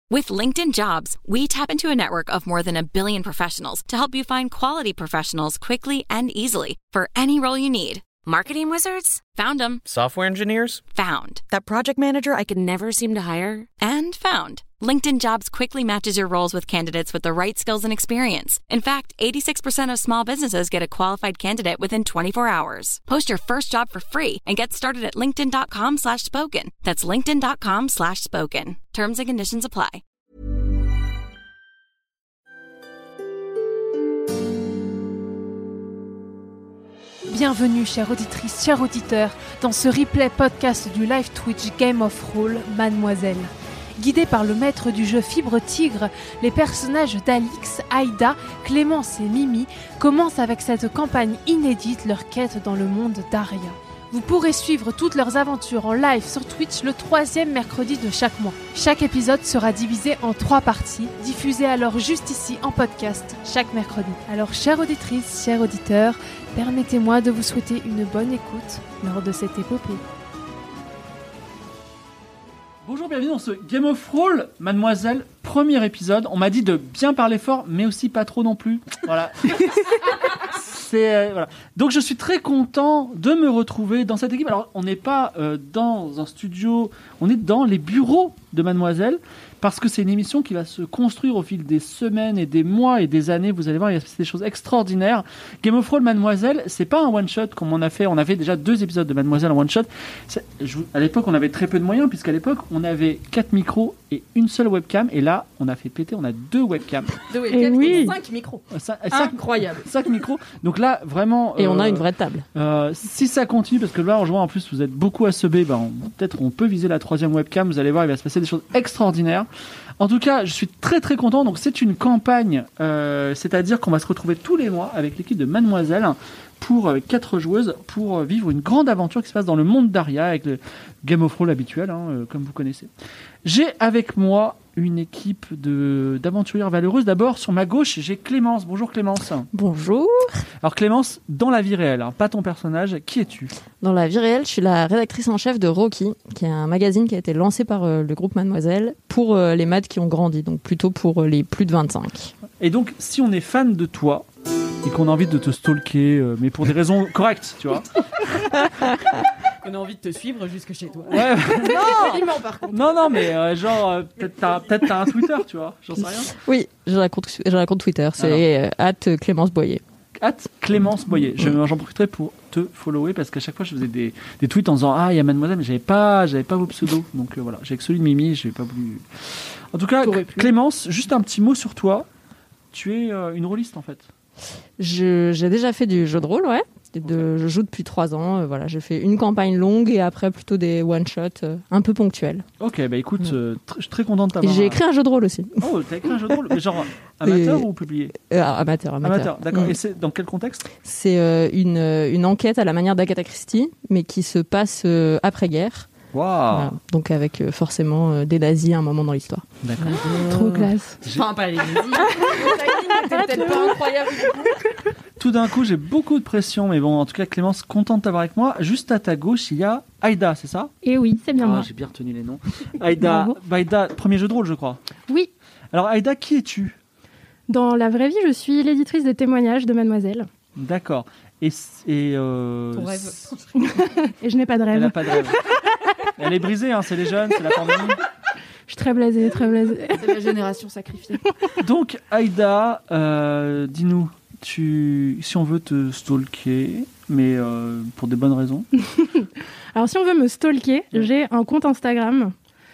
With LinkedIn Jobs, we tap into a network of more than 1 billion professionals to help you find quality professionals quickly and easily for any role you need. Marketing wizards? Found them. Software engineers? Found. That project manager I could never seem to hire? And found. LinkedIn Jobs quickly matches your roles with candidates with the right skills and experience. In fact, 86% of small businesses get a qualified candidate within 24 hours. Post your first job for free and get started at linkedin.com/spoken. That's linkedin.com/spoken. Terms and conditions apply. Bienvenue, chères auditrices, chers auditeurs, dans ce replay podcast du live Twitch Game of Roll Mademoiselle. Guidés par le maître du jeu Fibre Tigre, les personnages d'Alix, Aïda, Clémence et Mimi commencent avec cette campagne inédite leur quête dans le monde d'Aria. Vous pourrez suivre toutes leurs aventures en live sur Twitch le 3e mercredi de chaque mois. Chaque épisode sera divisé en 3 parties, diffusées alors juste ici en podcast chaque mercredi. Alors, chères auditrices, chers auditeurs, permettez-moi de vous souhaiter une bonne écoute lors de cette épopée. Bonjour, bienvenue dans ce Game of Roll, Mademoiselle, premier épisode. On m'a dit de bien parler fort, mais aussi pas trop non plus. Voilà. Voilà. Donc je suis très content de me retrouver dans cette équipe. Alors on n'est pas dans un studio, on est dans les bureaux de Mademoiselle, parce que c'est une émission qui va se construire au fil des semaines et des mois et des années. Vous allez voir, il va se passer des choses extraordinaires. Game of Roll Mademoiselle, c'est pas un one-shot comme on a fait. On avait déjà 2 épisodes de Mademoiselle en one-shot. À l'époque, on avait très peu de moyens, puisqu'à l'époque, on avait 4 micros et une seule webcam. Et là, on a fait péter, on a 2 webcams. 2 webcams et 5 micros. Incroyable. 5 micros. Donc là, vraiment... Et on a une vraie table. Si ça continue, parce que là, en jouant, en plus, vous êtes beaucoup à seber, peut-être on peut viser la 3e webcam. Vous allez voir, il va se passer des choses extraordinaires. En tout cas, je suis très très content. Donc c'est une campagne, c'est-à-dire qu'on va se retrouver tous les mois avec l'équipe de Mademoiselle avec 4 joueuses pour vivre une grande aventure qui se passe dans le monde d'Aria avec le Game of Roll habituel, comme vous connaissez. J'ai avec moi une équipe d'aventurières valeureuses. D'abord, sur ma gauche, j'ai Clémence. Bonjour Clémence. Bonjour. Alors Clémence, dans la vie réelle, pas ton personnage, qui es-tu ? Dans la vie réelle, je suis la rédactrice en chef de Rocky, qui est un magazine qui a été lancé par le groupe Mademoiselle pour les mads qui ont grandi, donc plutôt pour les plus de 25. Et donc, si on est fan de toi et qu'on a envie de te stalker, mais pour des raisons correctes, tu vois. On a envie de te suivre jusque chez toi. Ouais. Non, par contre. Non, mais peut-être t'as un Twitter, tu vois. J'en sais rien. Oui, j'ai un compte Twitter. C'est @Clémence Boyer. @Clémence Boyer. J'en profiterai pour te follower parce qu'à chaque fois je faisais des tweets en disant il y a Mademoiselle, mais j'avais pas vos pseudos. Donc voilà, j'ai que celui de Mimi, j'ai pas voulu. En tout cas, Clémence, juste un petit mot sur toi. Tu es une rôliste en fait. J'ai déjà fait du jeu de rôle, ouais. Je joue depuis 3 ans. Voilà, j'ai fait une campagne longue et après plutôt des one-shots un peu ponctuels. Ok, bah écoute, je suis très content de t'avoir. Et j'ai écrit un jeu de rôle aussi. Oh, t'as écrit un jeu de rôle, mais genre amateur ou publié ? Amateur. D'accord. Et c'est dans quel contexte ? C'est une enquête à la manière d'Agatha Christie, mais qui se passe après-guerre. Waouh. Voilà. Donc avec forcément des nazis à un moment dans l'histoire. D'accord. Trop classe. Enfin, pas les nazis. La peut-être pas incroyable. Tout d'un coup, j'ai beaucoup de pression, mais bon, en tout cas, Clémence, contente de t'avoir avec moi. Juste à ta gauche, il y a Aïda, c'est ça ? Et oui, c'est bien moi. J'ai bien retenu les noms. Aïda, premier jeu de rôle, je crois. Oui. Alors, Aïda, qui es-tu ? Dans la vraie vie, je suis l'éditrice des témoignages de Mademoiselle. D'accord. Et ton rêve. Et je n'ai pas de rêve. Elle n'a pas de rêve. Elle est brisée, c'est les jeunes, c'est la pandémie. Je suis très blasée, très blasée. C'est la génération sacrifiée. Donc, Aïda, dis-nous, si on veut te stalker, mais pour des bonnes raisons. Alors, si on veut me stalker, j'ai un compte Instagram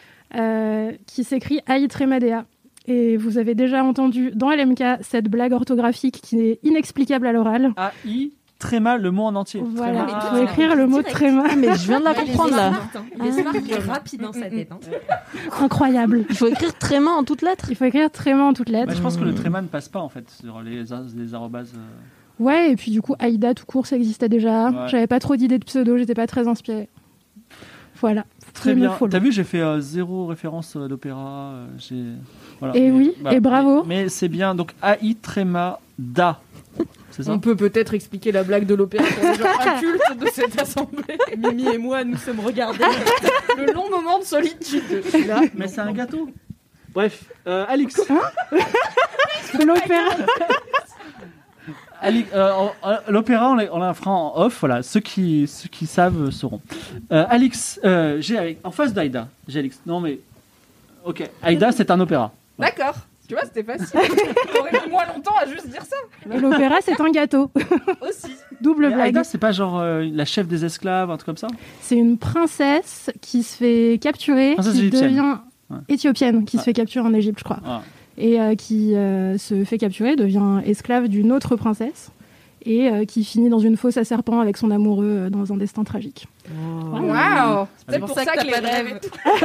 qui s'écrit Aïtremadea. Et vous avez déjà entendu dans LMK cette blague orthographique qui est inexplicable à l'oral. AI, très mal, le mot en entier. Voilà, il faut écrire le mot très mal. Mais je viens de la comprendre là. Il est smart, il est rapide dans sa tête. Incroyable. Il faut écrire tréma en toutes lettres. Il faut écrire tréma en toutes lettres. Je pense que le tréma ne passe pas en fait sur les arrobases. Ouais, et puis du coup, Aïda tout court, ça existait déjà. Ouais. J'avais pas trop d'idées de pseudo, j'étais pas très inspirée. Voilà. Très bien. T'as vu, j'ai fait 0 référence à l'opéra. Voilà. Et oui, et bravo. Mais c'est bien. Donc, Aïtremadea. C'est ça ? On peut peut-être expliquer la blague de l'opéra pour les gens incultes de cette assemblée. Mimi et moi, nous sommes regardés le long moment de solitude. Mais c'est un gâteau. Bref, Alix. L'opéra. L'opéra, on la fera en off. Voilà, ceux qui savent sauront. Alix, j'ai en face d'Aïda. J'ai Alix. Non mais, ok. Aïda, c'est un opéra. D'accord. Tu vois, c'était facile. J'aurais mis moins longtemps à juste dire ça. Et l'opéra, c'est un gâteau. Aussi. Double Mais blague. Aïda, c'est pas genre la chef des esclaves, un truc comme ça? C'est une princesse qui se fait capturer, Princesse qui égyptienne. devient Ouais. éthiopienne, qui Ouais. se fait capturer en Égypte, je crois. Ah. Et qui se fait capturer, devient esclave d'une autre princesse. Et qui finit dans une fosse à serpent avec son amoureux dans un destin tragique. Waouh. C'est Allez. pour ça que les rêves.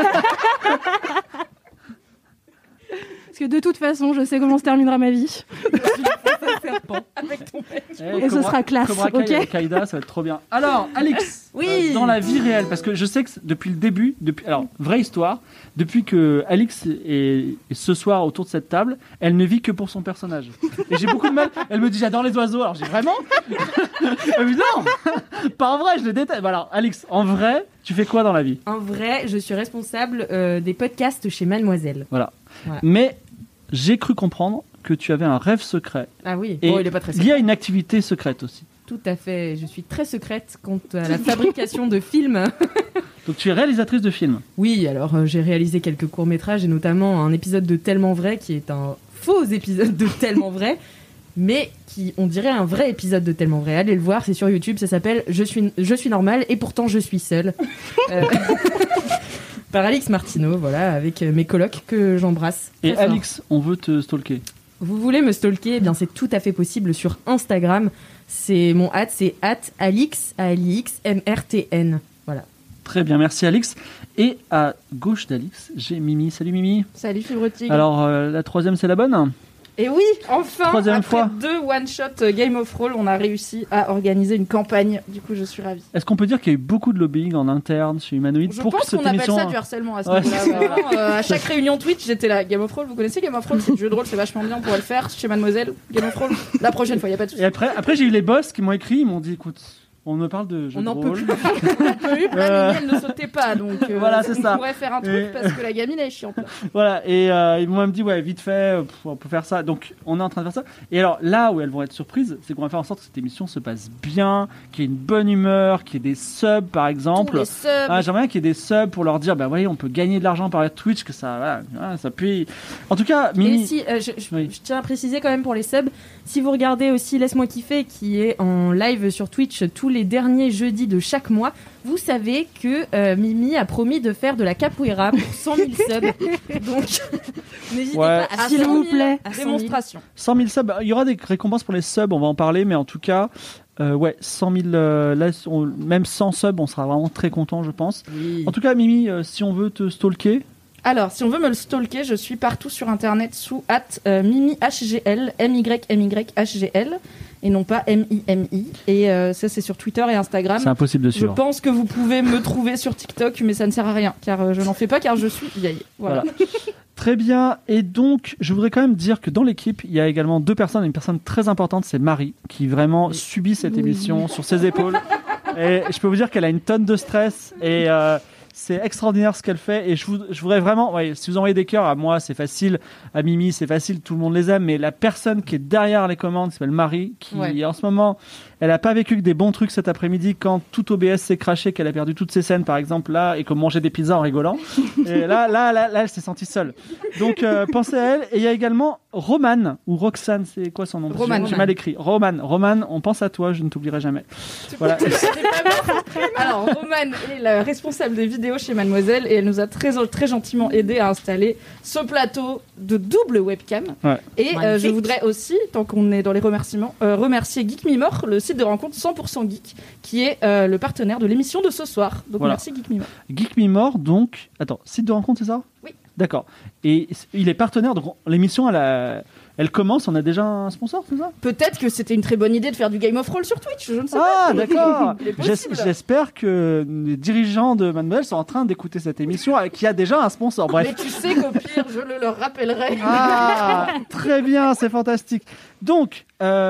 Parce que de toute façon, je sais comment se terminera ma vie. Avec ton mec. Et ce sera classe, Cobra Kai ok. avec Aïda, ça va être trop bien. Alors, Alix, Oui. dans la vie réelle, parce que je sais que depuis le début, alors, vraie histoire, depuis que Alix est ce soir autour de cette table, elle ne vit que pour son personnage. Et j'ai beaucoup de mal. Elle me dit j'adore les oiseaux. Alors j'ai vraiment Elle me dit non, pas en vrai, je les déteste. Bah alors, Alix, en vrai, tu fais quoi dans la vie? En vrai, je suis responsable des podcasts chez Mademoiselle. Voilà. Voilà. Mais j'ai cru comprendre que tu avais un rêve secret. Ah oui, Et Bon, il est pas très lié à une activité secrète aussi. tout à fait. Je suis très secrète quant à la fabrication de films. Donc tu es réalisatrice de films. Oui, alors j'ai réalisé quelques courts-métrages et notamment un épisode de Tellement Vrai qui est un faux épisode de Tellement Vrai, mais qui, on dirait, un vrai épisode de Tellement Vrai. Allez le voir, c'est sur YouTube, ça s'appelle Je suis normale et pourtant je suis seule. Par Alix Martineau, voilà, avec mes colocs que j'embrasse. Et très fort. Alix, on veut te stalker. Vous voulez me stalker? Eh bien, c'est tout à fait possible sur Instagram. C'est mon c'est @alix, ALIXMRTN. Voilà. Très bien, merci Alix. Et à gauche d'Alix, j'ai Mimi. Salut Mimi. Salut Fibre Tigre. Alors la troisième, c'est la bonne? Et oui, enfin, Troisième après fois. 2 one-shot Game of Roll, on a réussi à organiser une campagne. Du coup, je suis ravie. Est-ce qu'on peut dire qu'il y a eu beaucoup de lobbying en interne chez Humanoid Je pour que pense cette qu'on appelle émission... ça du harcèlement à ce Ouais, niveau-là. c'est Vraiment, à chaque réunion Twitch, j'étais là. Game of Roll, vous connaissez Game of Roll? C'est du jeu de rôle, c'est vachement bien, on pourrait le faire chez Mademoiselle. Game of Roll, la prochaine fois, y a pas de souci. Et après j'ai eu les boss qui m'ont écrit, ils m'ont dit écoute, on me parle de jeux On de n'en peut rôle. plus. La Mimi, elle ne sautait pas, donc Voilà, c'est ça. on pourrait faire un truc Et- parce que la gamine elle est chiante. Voilà, et ils m'ont même dit ouais, vite fait, on peut faire ça. Donc on est en train de faire ça. Et alors là où elles vont être surprises, c'est qu'on va faire en sorte que cette émission se passe bien, qu'il y ait une bonne humeur, qu'il y ait des subs par exemple. Tous les subs. Ah, j'aimerais bien qu'il y ait des subs pour leur dire bah voyez, on peut gagner de l'argent par Twitch, que ça, voilà, ça puis. En tout cas, Et Mimi. si, Oui. je tiens à préciser quand même pour les subs, si vous regardez aussi Laisse-moi kiffer, qui est en live sur Twitch tous les derniers jeudis de chaque mois, vous savez que Mimi a promis de faire de la capoeira pour 100 000 subs. Donc, n'hésitez Ouais. pas à S'il 100 000, vous plaît. à 100 000. Démonstration. 100 000 subs, il y aura des récompenses pour les subs, on va en parler, mais en tout cas, ouais, 100 000, là, même 100 subs, on sera vraiment très content, je pense. Oui. En tout cas, Mimi, si on veut te stalker, Alors, si on veut me le stalker, je suis partout sur internet sous @mimihgl, MYMYHGL, et non pas MIMI. Et ça, c'est sur Twitter et Instagram. c'est impossible de Je suivre. pense que vous pouvez me trouver sur TikTok, mais ça ne sert à rien, car je n'en fais pas, car je suis vieille. Voilà. Très bien, et donc, je voudrais quand même dire que dans l'équipe, il y a également deux personnes, une personne très importante, c'est Marie, qui vraiment subit cette émission sur ses épaules. Et je peux vous dire qu'elle a une tonne de stress, et c'est extraordinaire ce qu'elle fait, et je voudrais vraiment, ouais, si vous envoyez des cœurs, à moi c'est facile, à Mimi c'est facile, tout le monde les aime, mais la personne qui est derrière les commandes s'appelle Marie, qui Ouais. en ce moment, elle a pas vécu que des bons trucs cet après-midi quand tout OBS s'est craché, qu'elle a perdu toutes ses scènes par exemple là, et qu'on mangeait des pizzas en rigolant. Et là, elle s'est sentie seule. Donc pensez à elle. Et il y a également Romane, ou Roxane, c'est quoi son nom? Romane. J'ai mal écrit. Romane, on pense à toi, je ne t'oublierai jamais. Voilà. C'est pas mort. Alors, Romane est la responsable des vidéos chez Mademoiselle et elle nous a très, très gentiment aidé à installer ce plateau de double webcam. Ouais. Et je Magnifique. voudrais aussi, tant qu'on est dans les remerciements, remercier Geek Me More, le site de rencontre 100% Geek, qui est le partenaire de l'émission de ce soir. Donc Voilà. merci Geek Me More. Geek Me More, donc. Attends, site de rencontre, c'est ça? Oui. D'accord. Et il est partenaire, donc l'émission, elle commence, on a déjà un sponsor, c'est ça? Peut-être que c'était une très bonne idée de faire du Game of Roll sur Twitch, je ne sais Ah, pas. d'accord. Il est possible. J'espère que les dirigeants de Mademoiselle sont en train d'écouter cette émission qui a déjà un sponsor. Bref. Mais tu sais qu'au pire, je le leur rappellerai. Ah, très bien, c'est fantastique. Donc,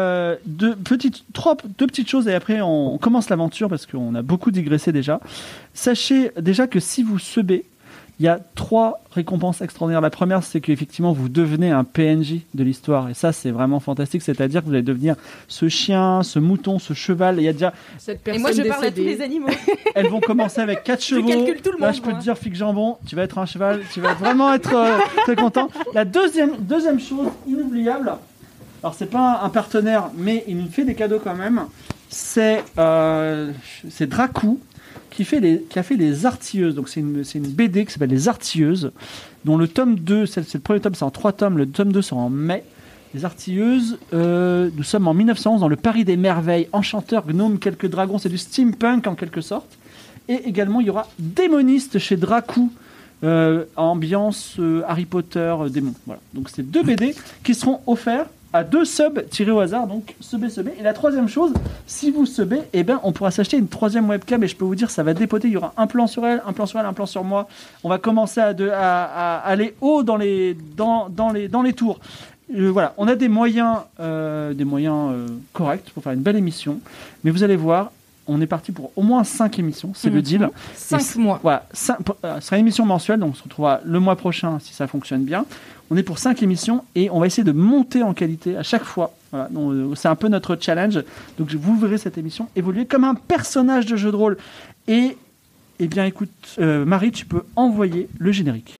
deux petites choses et après on commence l'aventure parce qu'on a beaucoup digressé déjà. Sachez déjà que si vous subez, Il y a 3 récompenses extraordinaires. La première, c'est qu'effectivement, vous devenez un PNJ de l'histoire. Et ça, c'est vraiment fantastique. C'est-à-dire que vous allez devenir ce chien, ce mouton, ce cheval. Il y a déjà... Et moi, je parle à tous les animaux. Elles vont commencer avec 4 chevaux. Je calcule tout le monde. Là, je peux te dire, Flic Jambon, tu vas être un cheval. Tu vas vraiment être très content. La deuxième chose inoubliable, alors c'est pas un partenaire, mais il nous fait des cadeaux quand même, c'est Dracou qui a fait les Artilleuses. Donc c'est une BD qui s'appelle Les Artilleuses, dont le tome 2, c'est le premier tome, c'est en 3 tomes, le tome 2 sera en mai. Les Artilleuses, nous sommes en 1911 dans le Paris des merveilles, enchanteurs, gnomes, quelques dragons, c'est du steampunk en quelque sorte. Et également il y aura Démoniste chez Dracou, ambiance Harry Potter, démon. Voilà. Donc c'est 2 BD qui seront offerts à 2 subs tirés au hasard, donc subez. Et la troisième chose, si vous subez, on pourra s'acheter une 3e webcam, et je peux vous dire, ça va dépoter. Il y aura un plan sur elle, un plan sur moi. On va commencer à aller haut dans les tours. Voilà, on a des moyens corrects pour faire une belle émission, mais vous allez voir, on est parti pour au moins 5 émissions, c'est le deal. 5 mois. Voilà, ce sera une émission mensuelle, donc on se retrouvera le mois prochain si ça fonctionne bien. On est pour 5 émissions et on va essayer de monter en qualité à chaque fois. Voilà, donc, c'est un peu notre challenge. Donc vous verrez cette émission évoluer comme un personnage de jeu de rôle. Et bien écoute, Marie, tu peux envoyer le générique.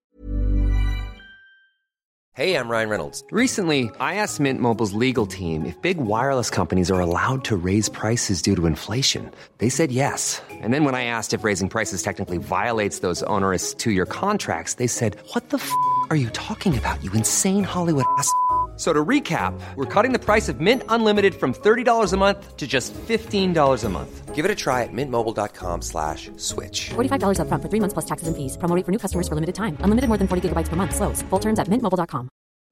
Hey, I'm Ryan Reynolds. Recently, I asked Mint Mobile's legal team if big wireless companies are allowed to raise prices due to inflation. They said yes. And then when I asked if raising prices technically violates those onerous 2-year contracts, they said, "What the f*** are you talking about, you insane Hollywood ass?" So to recap, we're cutting the price of Mint Unlimited from $30 a month to just $15 a month. Give it a try at mintmobile.com/switch. $45 up front for 3 months plus taxes and fees. Promo rate for new customers for limited time. Unlimited more than 40 gigabytes per month. Slows full terms at mintmobile.com.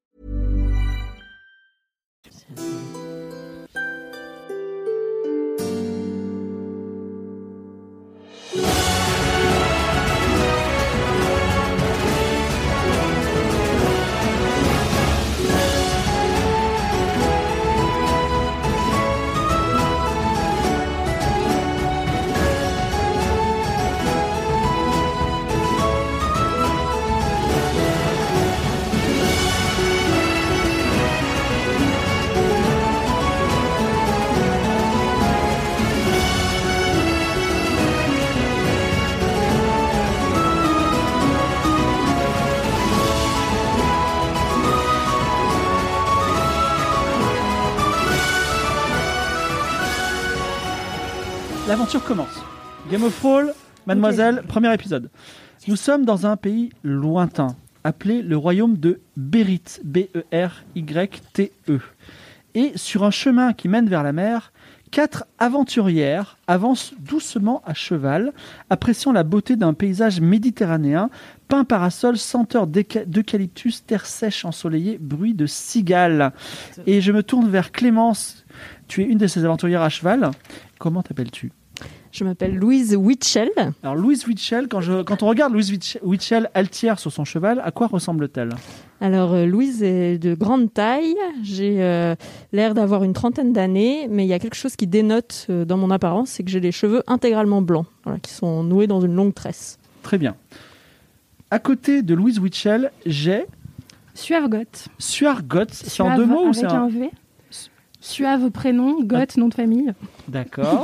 L'aventure commence. Game of Thrones, Mademoiselle, premier épisode. Nous sommes dans un pays lointain, appelé le royaume de Bérite, B-E-R-Y-T-E. Et sur un chemin qui mène vers la mer, 4 aventurières avancent doucement à cheval, appréciant la beauté d'un paysage méditerranéen, pin parasol, senteur d'eucalyptus, terre sèche ensoleillée, bruit de cigales. Et je me tourne vers Clémence. Tu es une de ces aventurières à cheval. Comment t'appelles-tu ? Je m'appelle Louise Witchell. Alors Louise Witchell, quand on regarde Louise Witchell altière sur son cheval, à quoi ressemble-t-elle ? Alors Louise est de grande taille, j'ai l'air d'avoir une 30aine d'années, mais il y a quelque chose qui dénote dans mon apparence, c'est que j'ai les cheveux intégralement blancs, voilà, qui sont noués dans une longue tresse. Très bien. À côté de Louise Witchell, j'ai... Suave-Goth. Suave-Goth, c'est en 2 mots ou c'est avec un V. Suave prénom, Goth nom de famille. D'accord.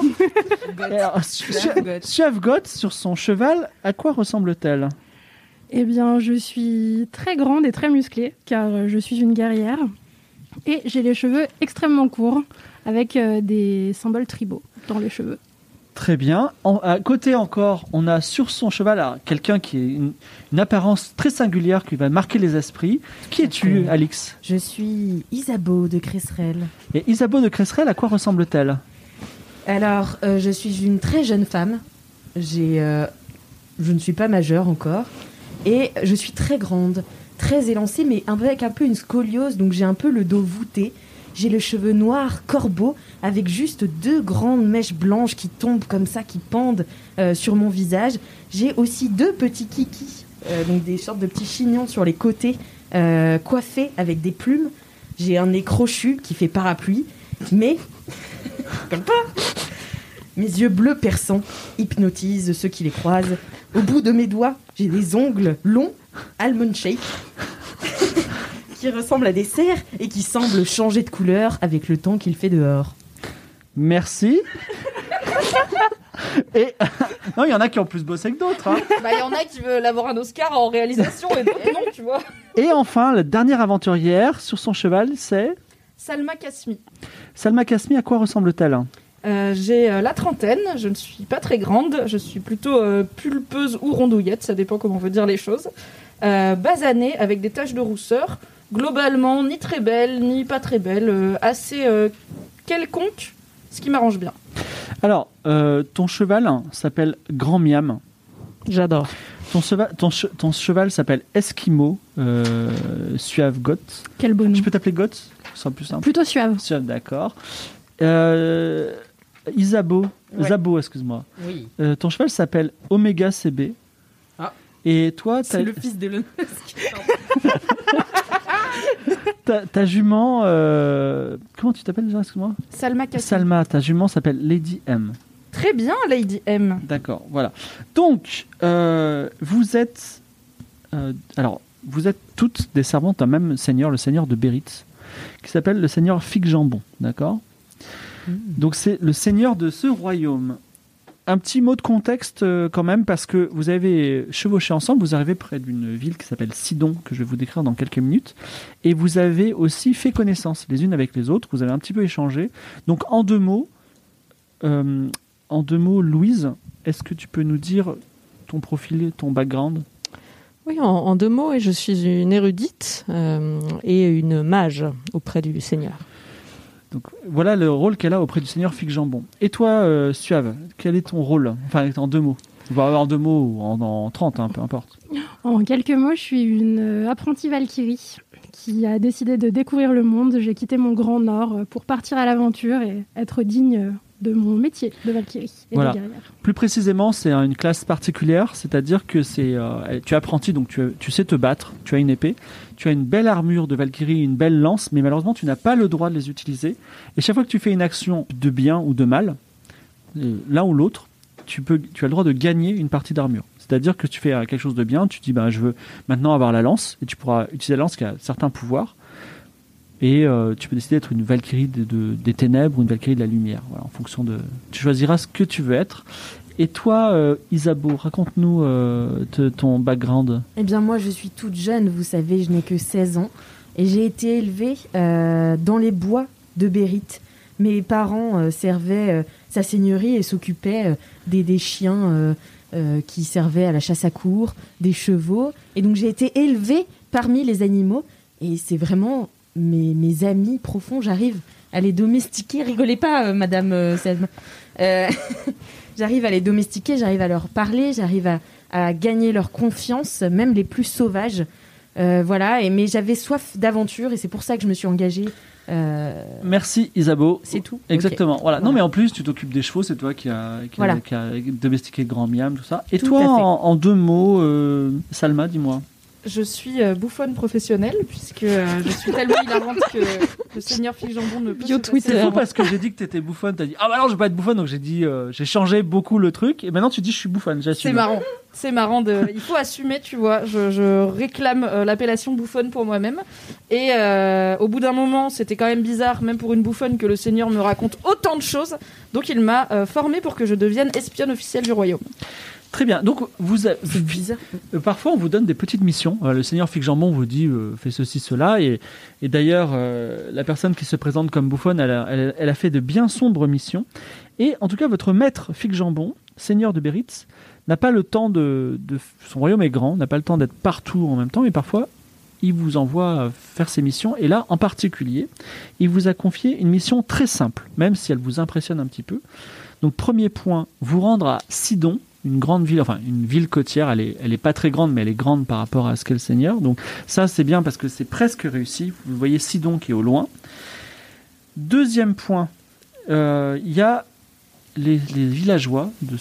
Suave-Goth, sur son cheval, à quoi ressemble-t-elle ? Eh bien, je suis très grande et très musclée, car je suis une guerrière. Et j'ai les cheveux extrêmement courts, avec des symboles tribaux dans les cheveux. Très bien. À côté encore, on a sur son cheval alors, quelqu'un qui a une apparence très singulière qui va marquer les esprits. Qui es-tu, Alix ? Je suis Isabeau de Cresserelle. Et Isabeau de Cresserelle, à quoi ressemble-t-elle ? Alors, je suis une très jeune femme. Je ne suis pas majeure encore. Et je suis très grande, très élancée, mais avec un peu une scoliose, donc j'ai un peu le dos voûté. J'ai le cheveu noir corbeau avec juste 2 grandes mèches blanches qui tombent comme ça, qui pendent sur mon visage. J'ai aussi 2 petits kikis, donc des sortes de petits chignons sur les côtés, coiffés avec des plumes. J'ai un nez crochu qui fait parapluie, mais comme pas. Mes yeux bleus perçants hypnotisent ceux qui les croisent. Au bout de mes doigts, j'ai des ongles longs, almond shape, qui ressemblent à des cerfs et qui semblent changer de couleur avec le temps qu'il fait dehors. Merci. Et non, il y en a qui ont plus bossé que d'autres. Hein. Bah, il y en a qui veulent avoir un Oscar en réalisation et non, tu vois. Et enfin, la dernière aventurière sur son cheval, c'est Salma Kasmi. Salma Kasmi. À quoi ressemble-t-elle? J'ai la trentaine, je ne suis pas très grande, je suis plutôt pulpeuse ou rondouillette, ça dépend comment on veut dire les choses. Basanée, avec des taches de rousseur, globalement ni très belle, ni pas très belle, assez quelconque, ce qui m'arrange bien. Alors, ton cheval s'appelle Grand Miam. J'adore. Ton cheval s'appelle Eskimo Suave Got. Quel beau nom. Je peux t'appeler Got? Ce sera plus simple. Plutôt suave. Suave, d'accord. Isabeau, Ouais. Zabo, excuse-moi. Oui. Ton cheval s'appelle Omega CB. Ah. Et toi, C'est le fils d'Elon Musk. ta jument, comment tu t'appelles déjà, excuse-moi? Salma Kasmi. Salma, ta jument s'appelle Lady M. Très bien, Lady M. D'accord, voilà. Donc, vous êtes toutes des servantes d'un même seigneur, le seigneur de Béritz, qui s'appelle le seigneur Fig Jambon, d'accord? Donc c'est le seigneur de ce royaume. Un petit mot de contexte quand même, parce que vous avez chevauché ensemble, vous arrivez près d'une ville qui s'appelle Sidon, que je vais vous décrire dans quelques minutes, et vous avez aussi fait connaissance les unes avec les autres, vous avez un petit peu échangé. Donc en deux mots, Louise, est-ce que tu peux nous dire ton profil, ton background? Oui, en deux mots, je suis une érudite et une mage auprès du Seigneur. Donc, voilà le rôle qu'elle a auprès du seigneur Fig Jambon. Et toi, Suave, quel est ton rôle? Enfin, en deux mots. On va en deux mots ou en 30, hein, peu importe. En quelques mots, je suis une apprentie Valkyrie qui a décidé de découvrir le monde. J'ai quitté mon grand nord pour partir à l'aventure et être digne de mon métier de Valkyrie et Voilà. de guerrière. Plus précisément, c'est une classe particulière, c'est-à-dire que tu es apprenti, donc tu sais te battre, tu as une épée, tu as une belle armure de Valkyrie, une belle lance, mais malheureusement, tu n'as pas le droit de les utiliser. Et chaque fois que tu fais une action de bien ou de mal, l'un ou l'autre, tu as le droit de gagner une partie d'armure. C'est-à-dire que tu fais quelque chose de bien, tu dis je veux maintenant avoir la lance, et tu pourras utiliser la lance qui a certains pouvoirs. Et tu peux décider d'être une Valkyrie des ténèbres ou une Valkyrie de la lumière. Voilà, en fonction de... Tu choisiras ce que tu veux être. Et toi, Isabeau, raconte-nous ton background. Eh bien, moi, je suis toute jeune, vous savez, je n'ai que 16 ans. Et j'ai été élevée dans les bois de Bérit. Mes parents servaient sa seigneurie et s'occupaient des chiens qui servaient à la chasse à courre, des chevaux. Et donc, j'ai été élevée parmi les animaux. Et c'est vraiment mes amis profonds, j'arrive à les domestiquer. Rigolez pas, Madame Selma. J'arrive à les domestiquer, j'arrive à leur parler, j'arrive à gagner leur confiance, même les plus sauvages. Voilà, mais j'avais soif d'aventure et c'est pour ça que je me suis engagée. Merci Isabeau. C'est tout. Exactement. Okay. Voilà. Non, mais en plus, tu t'occupes des chevaux, c'est toi qui a domestiqué Grand Miam, tout ça. Et Tout toi, à fait. en deux mots, Salma, dis-moi. Je suis bouffonne professionnelle, puisque je suis tellement hilarante que le seigneur Fig Jambon ne peut Bio se passer. Twitter. C'est fou parce que j'ai dit que t'étais bouffonne, t'as dit ah bah non je vais pas être bouffonne, donc j'ai dit j'ai changé beaucoup le truc et maintenant tu dis je suis bouffonne, j'assume. C'est marrant il faut assumer, tu vois. Je réclame l'appellation bouffonne pour moi-même. Et au bout d'un moment, c'était quand même bizarre, même pour une bouffonne, que le seigneur me raconte autant de choses. Donc il m'a formée pour que je devienne espionne officielle du royaume. Très bien. Donc C'est bizarre. parfois on vous donne des petites missions. Le seigneur Fig Jambon vous dit fais ceci cela et d'ailleurs la personne qui se présente comme bouffonne elle a fait de bien sombres missions. Et en tout cas votre maître Fig Jambon, seigneur de Béritz, n'a pas le temps de son royaume est grand, n'a pas le temps d'être partout en même temps et parfois il vous envoie faire ses missions. Et là en particulier il vous a confié une mission très simple, même si elle vous impressionne un petit peu. Donc premier point, vous rendre à Sidon, une grande ville, enfin une ville côtière, elle est pas très grande, mais elle est grande par rapport à ce qu'est le Seigneur. Donc ça c'est bien parce que c'est presque réussi. Vous voyez Sidon qui est au loin. Deuxième point, il y a les villageois de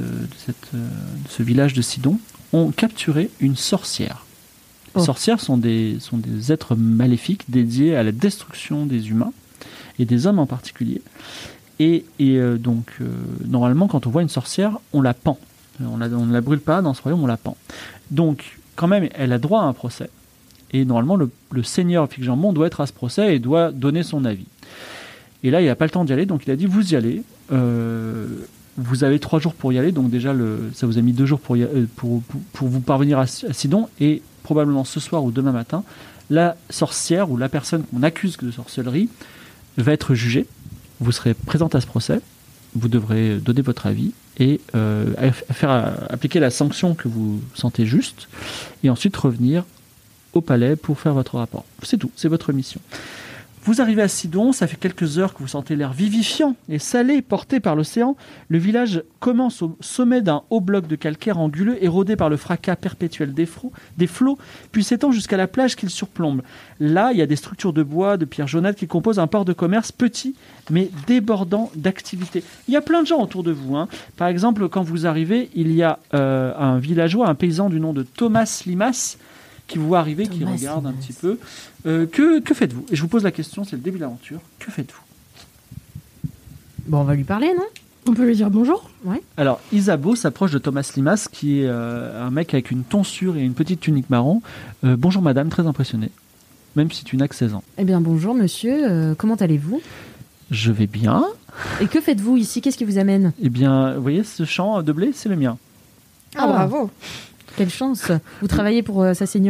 ce village de Sidon ont capturé une sorcière. Les sorcières sont des êtres maléfiques dédiés à la destruction des humains et des hommes en particulier. Et donc normalement quand on voit une sorcière, on la pend. On ne la brûle pas dans ce royaume, on la pend. Donc, quand même, elle a droit à un procès. Et normalement, le seigneur Fig Jambon doit être à ce procès et doit donner son avis. Et là, il n'a pas le temps d'y aller, donc il a dit, vous y allez. Vous avez 3 jours pour y aller, donc déjà, ça vous a mis 2 jours pour vous parvenir à Sidon. Et probablement ce soir ou demain matin, la sorcière ou la personne qu'on accuse de sorcellerie va être jugée. Vous serez présente à ce procès. Vous devrez donner votre avis et faire appliquer la sanction que vous sentez juste. Et ensuite revenir au palais pour faire votre rapport. C'est tout, c'est votre mission. Vous arrivez à Sidon, ça fait quelques heures que vous sentez l'air vivifiant et salé porté par l'océan. Le village commence au sommet d'un haut bloc de calcaire anguleux érodé par le fracas perpétuel des flots, puis s'étend jusqu'à la plage qu'il surplombe. Là, il y a des structures de bois, de pierres jaunâtres qui composent un port de commerce petit mais débordant d'activité. Il y a plein de gens autour de vous. Par exemple, quand vous arrivez, il y a un villageois, un paysan du nom de Thomas Limas, qui vous voit arriver, qui regarde un petit peu. Que faites-vous ? Et je vous pose la question, c'est le début de l'aventure. Que faites-vous ? Bon, on va lui parler, non ? On peut lui dire bonjour. Ouais. Alors, Isabeau s'approche de Thomas Limas, qui est un mec avec une tonsure et une petite tunique marron. Bonjour madame, très impressionné. Même si tu n'as que 16 ans. Eh bien, bonjour monsieur, comment allez-vous ? Je vais bien. Et que faites-vous ici ? Qu'est-ce qui vous amène ? Eh bien, vous voyez, ce champ de blé, c'est le mien. Ah, bravo. Quelle chance. Vous travaillez pour sa seigneurie ?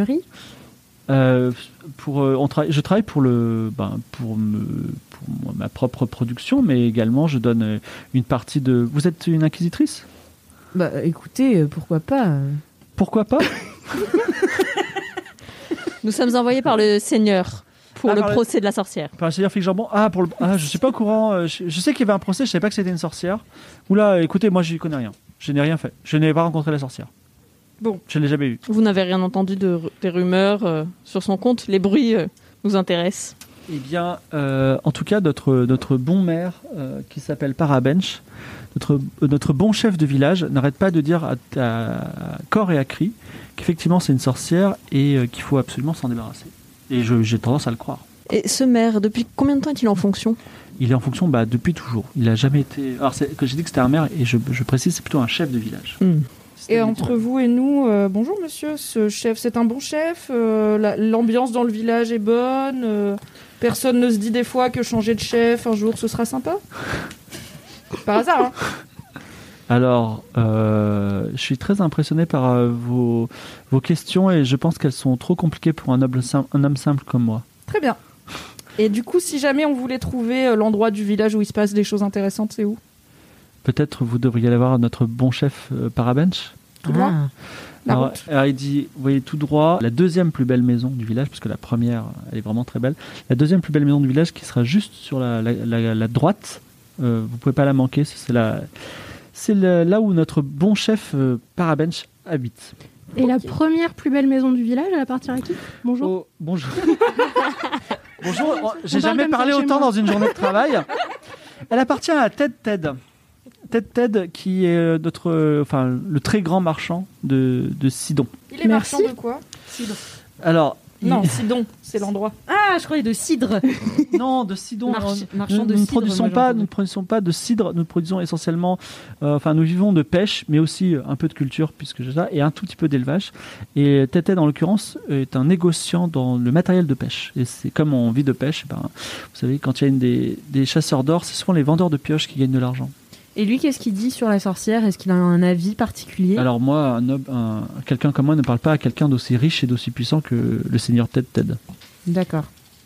Je travaille pour ma propre production, mais également je donne une partie de... Vous êtes une inquisitrice ? Bah écoutez, pourquoi pas Pourquoi pas ? Nous sommes envoyés par le seigneur pour le procès de la sorcière. Par le seigneur Fig Jambon. Je suis pas au courant. Je sais qu'il y avait un procès, je savais pas que c'était une sorcière. Oula, écoutez, moi j'y connais rien. Je n'ai rien fait. Je n'ai pas rencontré la sorcière. Bon. Je ne l'ai jamais vue. Vous n'avez rien entendu des rumeurs sur son compte ? Les bruits nous intéressent. Eh bien, en tout cas, notre bon maire, qui s'appelle Parabench, notre bon chef de village, n'arrête pas de dire à corps et à cri qu'effectivement c'est une sorcière et qu'il faut absolument s'en débarrasser. Et j'ai tendance à le croire. Et ce maire, depuis combien de temps est-il en fonction ? Il est en fonction depuis toujours. Il n'a jamais été... Alors, que j'ai dit que c'était un maire, et je précise, c'est plutôt un chef de village. Et entre vous et nous, bonjour monsieur, ce chef, c'est un bon chef, l'ambiance dans le village est bonne, personne ne se dit des fois que changer de chef un jour ce sera sympa ? Par hasard, hein ? Alors, je suis très impressionné par vos questions et je pense qu'elles sont trop compliquées pour un homme simple comme moi. Très bien. Et du coup, si jamais on voulait trouver l'endroit du village où il se passe des choses intéressantes, c'est où ? Peut-être vous devriez aller voir notre bon chef Parabench. Tout droit ? Alors, il dit, vous voyez tout droit, la deuxième plus belle maison du village, parce que la première, elle est vraiment très belle. La deuxième plus belle maison du village qui sera juste sur la droite. Vous pouvez pas la manquer. C'est là où notre bon chef Parabench habite. Et la première plus belle maison du village, elle appartient à qui ? Bonjour. Oh, bonjour. Bonjour. J'ai jamais parlé autant dans une journée de travail. Elle appartient à Ted, qui est le très grand marchand de Sidon. Il est marchand de quoi ? Cidre. Alors, non, Sidon, c'est l'endroit. Ah, je croyais de cidre. Non, de Sidon. Marchand de nous cidre. ne produisons pas de cidre. Nous produisons essentiellement, nous vivons de pêche, mais aussi un peu de culture, puisque j'ai ça, et un tout petit peu d'élevage. Et Ted, en l'occurrence, est un négociant dans le matériel de pêche. Et c'est comme on vit de pêche, vous savez, quand il y a des chasseurs d'or, c'est souvent les vendeurs de pioches qui gagnent de l'argent. Et lui, qu'est-ce qu'il dit sur la sorcière ? Est-ce qu'il a un avis particulier ? Alors moi, quelqu'un comme moi ne parle pas à quelqu'un d'aussi riche et d'aussi puissant que le seigneur Ted. D'accord.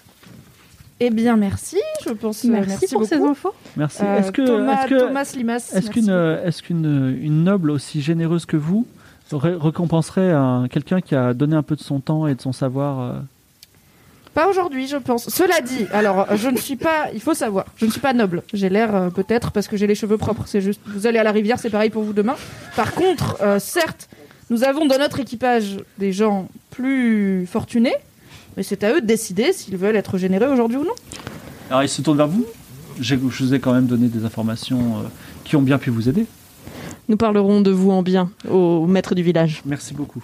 Eh bien, merci. Je pense. Merci pour beaucoup. ces infos. Merci. Thomas Limas. Est-ce qu'une noble aussi généreuse que vous récompenserait quelqu'un qui a donné un peu de son temps et de son savoir Pas aujourd'hui, je pense. Cela dit, alors, je ne suis pas... Il faut savoir, je ne suis pas noble. J'ai l'air, peut-être, parce que j'ai les cheveux propres. C'est juste, vous allez à la rivière, c'est pareil pour vous demain. Par contre, certes, nous avons dans notre équipage des gens plus fortunés, mais c'est à eux de décider s'ils veulent être généreux aujourd'hui ou non. Alors, il se tourne vers vous. Je vous ai quand même donné des informations qui ont bien pu vous aider. Nous parlerons de vous en bien au maître du village. Merci beaucoup.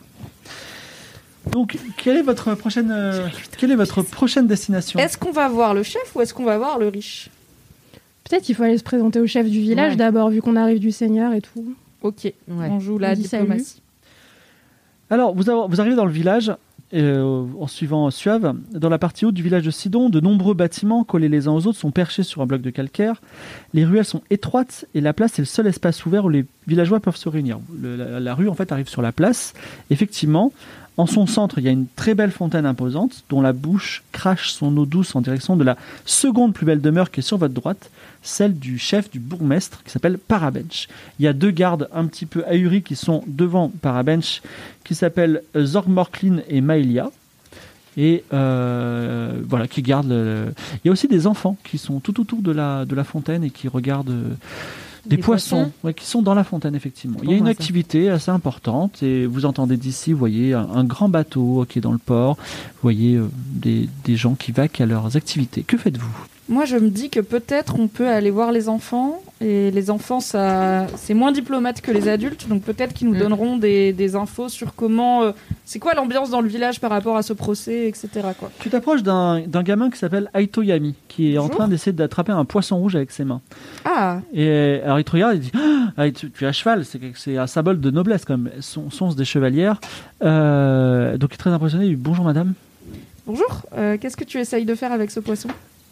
Donc, quelle est votre prochaine destination ? Est-ce qu'on va voir le chef ou est-ce qu'on va voir le riche ? Peut-être qu'il faut aller se présenter au chef du village d'abord, vu qu'on arrive du Seigneur et tout. Ok, Ouais. on joue la On dit diplomatie. Alors, vous arrivez dans le village, en suivant Suave. Dans la partie haute du village de Sidon, de nombreux bâtiments collés les uns aux autres sont perchés sur un bloc de calcaire. Les ruelles sont étroites et la place est le seul espace ouvert où les villageois peuvent se réunir. La rue, en fait, arrive sur la place. Effectivement, en son centre, il y a une très belle fontaine imposante dont la bouche crache son eau douce en direction de la seconde plus belle demeure qui est sur votre droite, celle du chef du bourgmestre qui s'appelle Parabench. Il y a 2 gardes un petit peu ahuris qui sont devant Parabench qui s'appellent Zorgmorklin et Maelia. Et voilà, qui gardent Il y a aussi des enfants qui sont tout autour de la fontaine et qui regardent des poissons qui sont dans la fontaine, effectivement. Il y a une activité assez importante et vous entendez d'ici, vous voyez un grand bateau qui est dans le port, vous voyez des gens qui vaquent à leurs activités. Que faites-vous ? Moi, je me dis que peut-être on peut aller voir les enfants. Et les enfants, c'est moins diplomate que les adultes. Donc peut-être qu'ils nous donneront des infos sur comment... c'est quoi l'ambiance dans le village par rapport à ce procès, etc. quoi. Tu t'approches d'un gamin qui s'appelle Aitoyami, qui est en train d'essayer d'attraper un poisson rouge avec ses mains. Ah. Et alors il te regarde et dit tu es à cheval, c'est un symbole de noblesse quand même. Sont des chevalières. Donc il est très impressionné. Il dit bonjour madame. Bonjour, qu'est-ce que tu essayes de faire avec ce poisson ?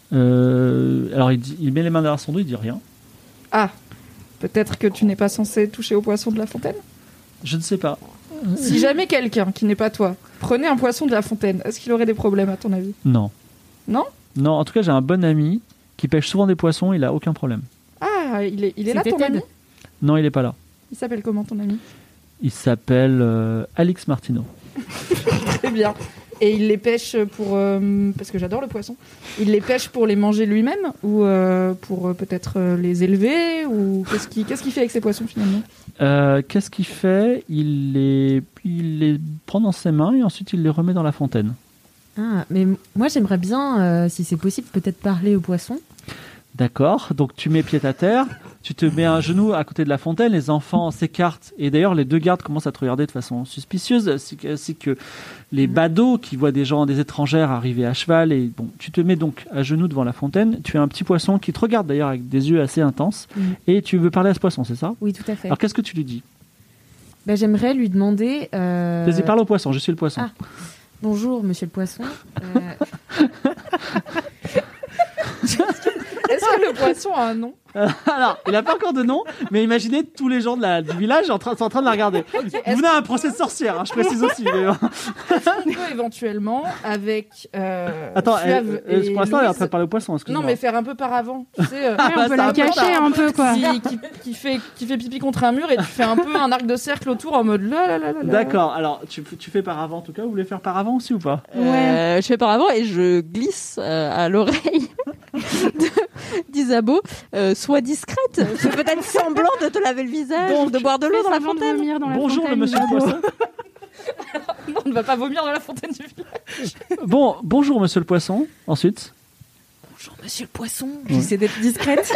Alors il met les mains derrière son dos, il dit rien. Ah, peut-être que tu n'es pas censé toucher au poisson de la fontaine ? Je ne sais pas. Si jamais quelqu'un qui n'est pas toi prenait un poisson de la fontaine, est-ce qu'il aurait des problèmes à ton avis ? Non. Non ? Non, en tout cas j'ai un bon ami qui pêche souvent des poissons, il a aucun problème. Ah, il est là ton Ted. ami ? Non, il est pas là. Il s'appelle comment ton ami ? Il s'appelle Alix Martino. Très bien. Et il les pêche pour... parce que j'adore le poisson. Il les pêche pour les manger lui-même ou pour peut-être les élever ou qu'est-ce qu'il fait avec ces poissons finalement ? Qu'est-ce qu'il fait ? Il les prend dans ses mains et ensuite il les remet dans la fontaine. Ah, mais moi j'aimerais bien, si c'est possible, peut-être parler aux poissons. D'accord, donc tu mets pied à terre, tu te mets un genou à côté de la fontaine, les enfants s'écartent et d'ailleurs les 2 gardes commencent à te regarder de façon suspicieuse, ainsi que les badauds qui voient des étrangères arriver à cheval. Et bon, tu te mets donc à genoux devant la fontaine, tu as un petit poisson qui te regarde d'ailleurs avec des yeux assez intenses et tu veux parler à ce poisson, c'est ça ? Oui, tout à fait. Alors qu'est-ce que tu lui dis ? J'aimerais lui demander... Vas-y, parle au poisson, je suis le poisson. Ah. Bonjour, monsieur le poisson. Est-ce que le poisson a un nom ? Alors, il n'a pas encore de nom, mais imaginez tous les gens du village sont en train de la regarder. Vous venez à un procès de sorcière, je précise aussi. Mais... On peut éventuellement, avec... Attends, pour l'instant, elle est en Louise... train de parler au poisson, excuse-moi. Non, mais faire un peu par avant. Tu sais, on peut la cacher un peu, quoi. Qui fait pipi contre un mur et tu fais un peu un arc de cercle autour en mode là. D'accord, alors tu fais par avant en tout cas. Vous voulez faire par avant aussi ou pas ? Je fais par avant et je glisse à l'oreille d'Isabeau. Sois discrète. Fais peut-être semblant de te laver le visage ou de boire de l'eau dans la fontaine. Bonjour le monsieur le poisson. Non, on ne va pas vomir dans la fontaine du village. Bon, bonjour monsieur le poisson. Ensuite. Bonjour monsieur le poisson. J'essaie d'être discrète.